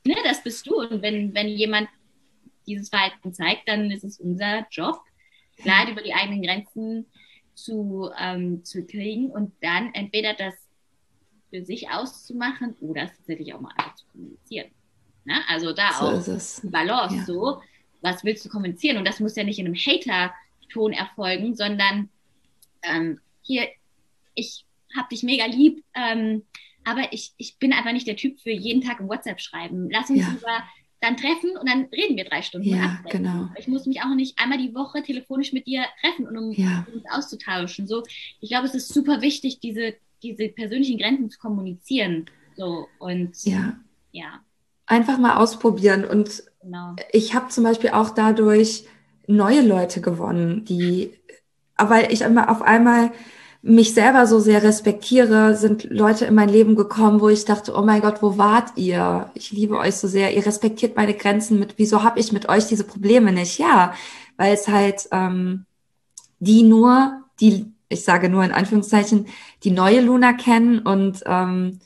ne, das bist du. Und wenn, wenn jemand dieses Verhalten zeigt, dann ist es unser Job, klar über die eigenen Grenzen zu, ähm, zu kriegen und dann entweder das für sich auszumachen oder es tatsächlich auch mal einfach zu kommunizieren. Ne? Also da So auch ist es. die Balance Ja. so, was willst du kommunizieren? Und das muss ja nicht in einem Hater-Ton erfolgen, sondern ähm, hier, ich hab dich mega lieb, ähm, aber ich, ich bin einfach nicht der Typ für jeden Tag im WhatsApp schreiben. Lass uns Ja. lieber dann treffen und dann reden wir drei Stunden und Ja, absprechen. genau. Ich muss mich auch nicht einmal die Woche telefonisch mit dir treffen, um Ja. uns auszutauschen. So, ich glaube, es ist super wichtig, diese, diese persönlichen Grenzen zu kommunizieren. So und Ja. ja, Einfach mal ausprobieren. Und genau. ich habe zum Beispiel auch dadurch neue Leute gewonnen, die, weil ich immer auf einmal mich selber so sehr respektiere, sind Leute in mein Leben gekommen, wo ich dachte, oh mein Gott, wo wart ihr? Ich liebe euch so sehr. Ihr respektiert meine Grenzen mit, wieso habe ich mit euch diese Probleme nicht? Ja, weil es halt ähm, die nur, die, ich sage nur in Anführungszeichen, die neue Luna kennen und ähm,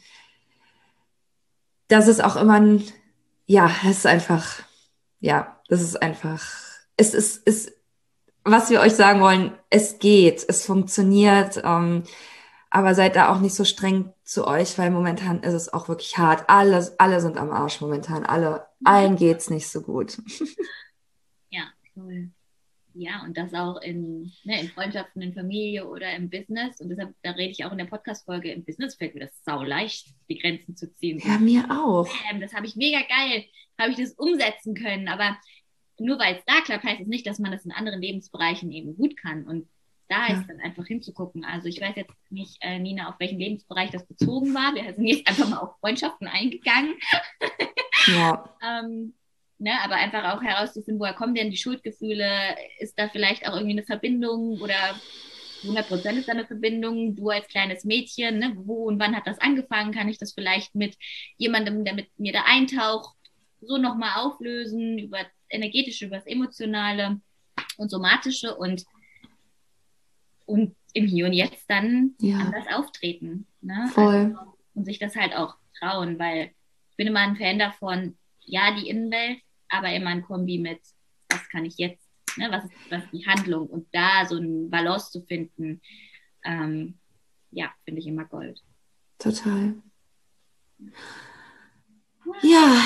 das ist auch immer ein, ja, es ist einfach, ja, das ist einfach, es ist, ist, was wir euch sagen wollen, es geht, es funktioniert, ähm, aber seid da auch nicht so streng zu euch, weil momentan ist es auch wirklich hart. Alle, alle sind am Arsch momentan, alle, allen geht's nicht so gut. Ja, cool. Ja, und das auch in, ne, in Freundschaften, in Familie oder im Business. Und deshalb, da rede ich auch in der Podcast-Folge, im Business fällt mir das sau leicht, die Grenzen zu ziehen. Ja, mir auch. Bam, das habe ich mega geil, habe ich das umsetzen können. Aber nur weil es da klappt, heißt es nicht, dass man das in anderen Lebensbereichen eben gut kann. Und da Ja. ist dann einfach hinzugucken. Also ich weiß jetzt nicht, äh, Nina, auf welchen Lebensbereich das bezogen war. Wir sind jetzt einfach mal auf Freundschaften eingegangen. Ja. ähm, ne, aber einfach auch herauszufinden, woher kommen denn die Schuldgefühle? Ist da vielleicht auch irgendwie eine Verbindung oder hundert Prozent ist da eine Verbindung? Du als kleines Mädchen, ne, wo und wann hat das angefangen? Kann ich das vielleicht mit jemandem, der mit mir da eintaucht, so nochmal auflösen über das Energetische, über das Emotionale und Somatische und, und im Hier und Jetzt dann Ja. anders auftreten. Ne? Voll. Also, und sich das halt auch trauen, weil ich bin immer ein Fan davon, ja, die Innenwelt, aber immer ein Kombi mit, was kann ich jetzt, ne? was, ist, was ist die Handlung und da so eine Balance zu finden, ähm, ja, finde ich immer Gold. Total. Ja.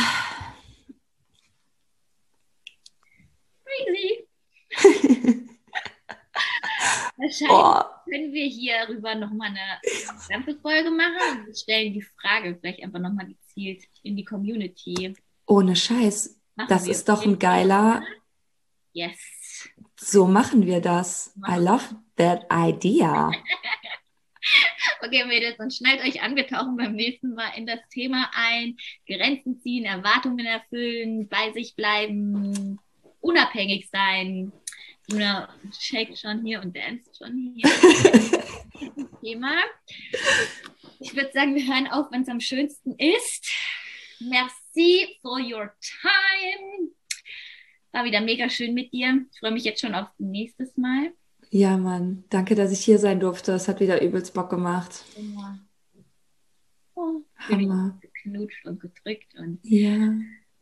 Crazy. Wahrscheinlich Oh. können wir hierüber nochmal eine ganze Folge machen und wir stellen die Frage vielleicht einfach nochmal gezielt in die Community. Ohne Scheiß. Machen Das wir. ist doch ein geiler. Yes. So machen wir das. Machen I love that idea. Okay, Mädels, und schnallt euch an, wir tauchen beim nächsten Mal in das Thema ein. Grenzen ziehen, Erwartungen erfüllen, bei sich bleiben, unabhängig sein. Luna shake schon hier und dance schon hier. Thema. Ich würde sagen, wir hören auf, wenn es am schönsten ist. Merci for your time. War wieder mega schön mit dir. Ich freue mich jetzt schon auf nächstes Mal. Ja, Mann. Danke, dass ich hier sein durfte. Es hat wieder übelst Bock gemacht. Ja. Oh, ich bin Hammer. geknutscht und gedrückt. Und Ja.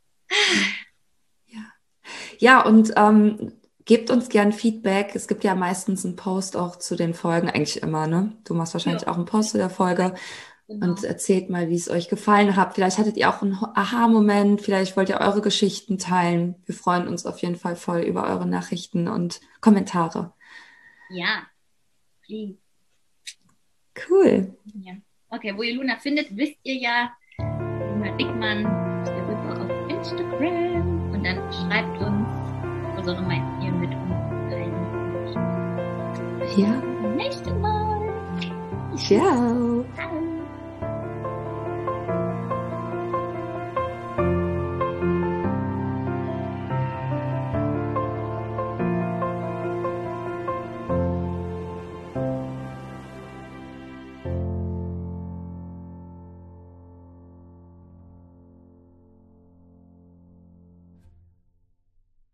Ja. Ja, und ähm, gebt uns gern Feedback. Es gibt ja meistens einen Post auch zu den Folgen, eigentlich immer, ne? Du machst wahrscheinlich Ja. auch einen Post zu der Folge. genau. Und erzählt mal, wie es euch gefallen hat. Vielleicht hattet ihr auch einen Aha-Moment. Vielleicht wollt ihr eure Geschichten teilen. Wir freuen uns auf jeden Fall voll über eure Nachrichten und Kommentare. Ja, please. Cool. Ja. Okay, wo ihr Luna findet, wisst ihr ja. Luna Dickmann, ist der Rüber auf Instagram. Und dann schreibt uns, was auch immer ihr mit uns teilen. Ja. Bis zum nächsten Mal. Ciao.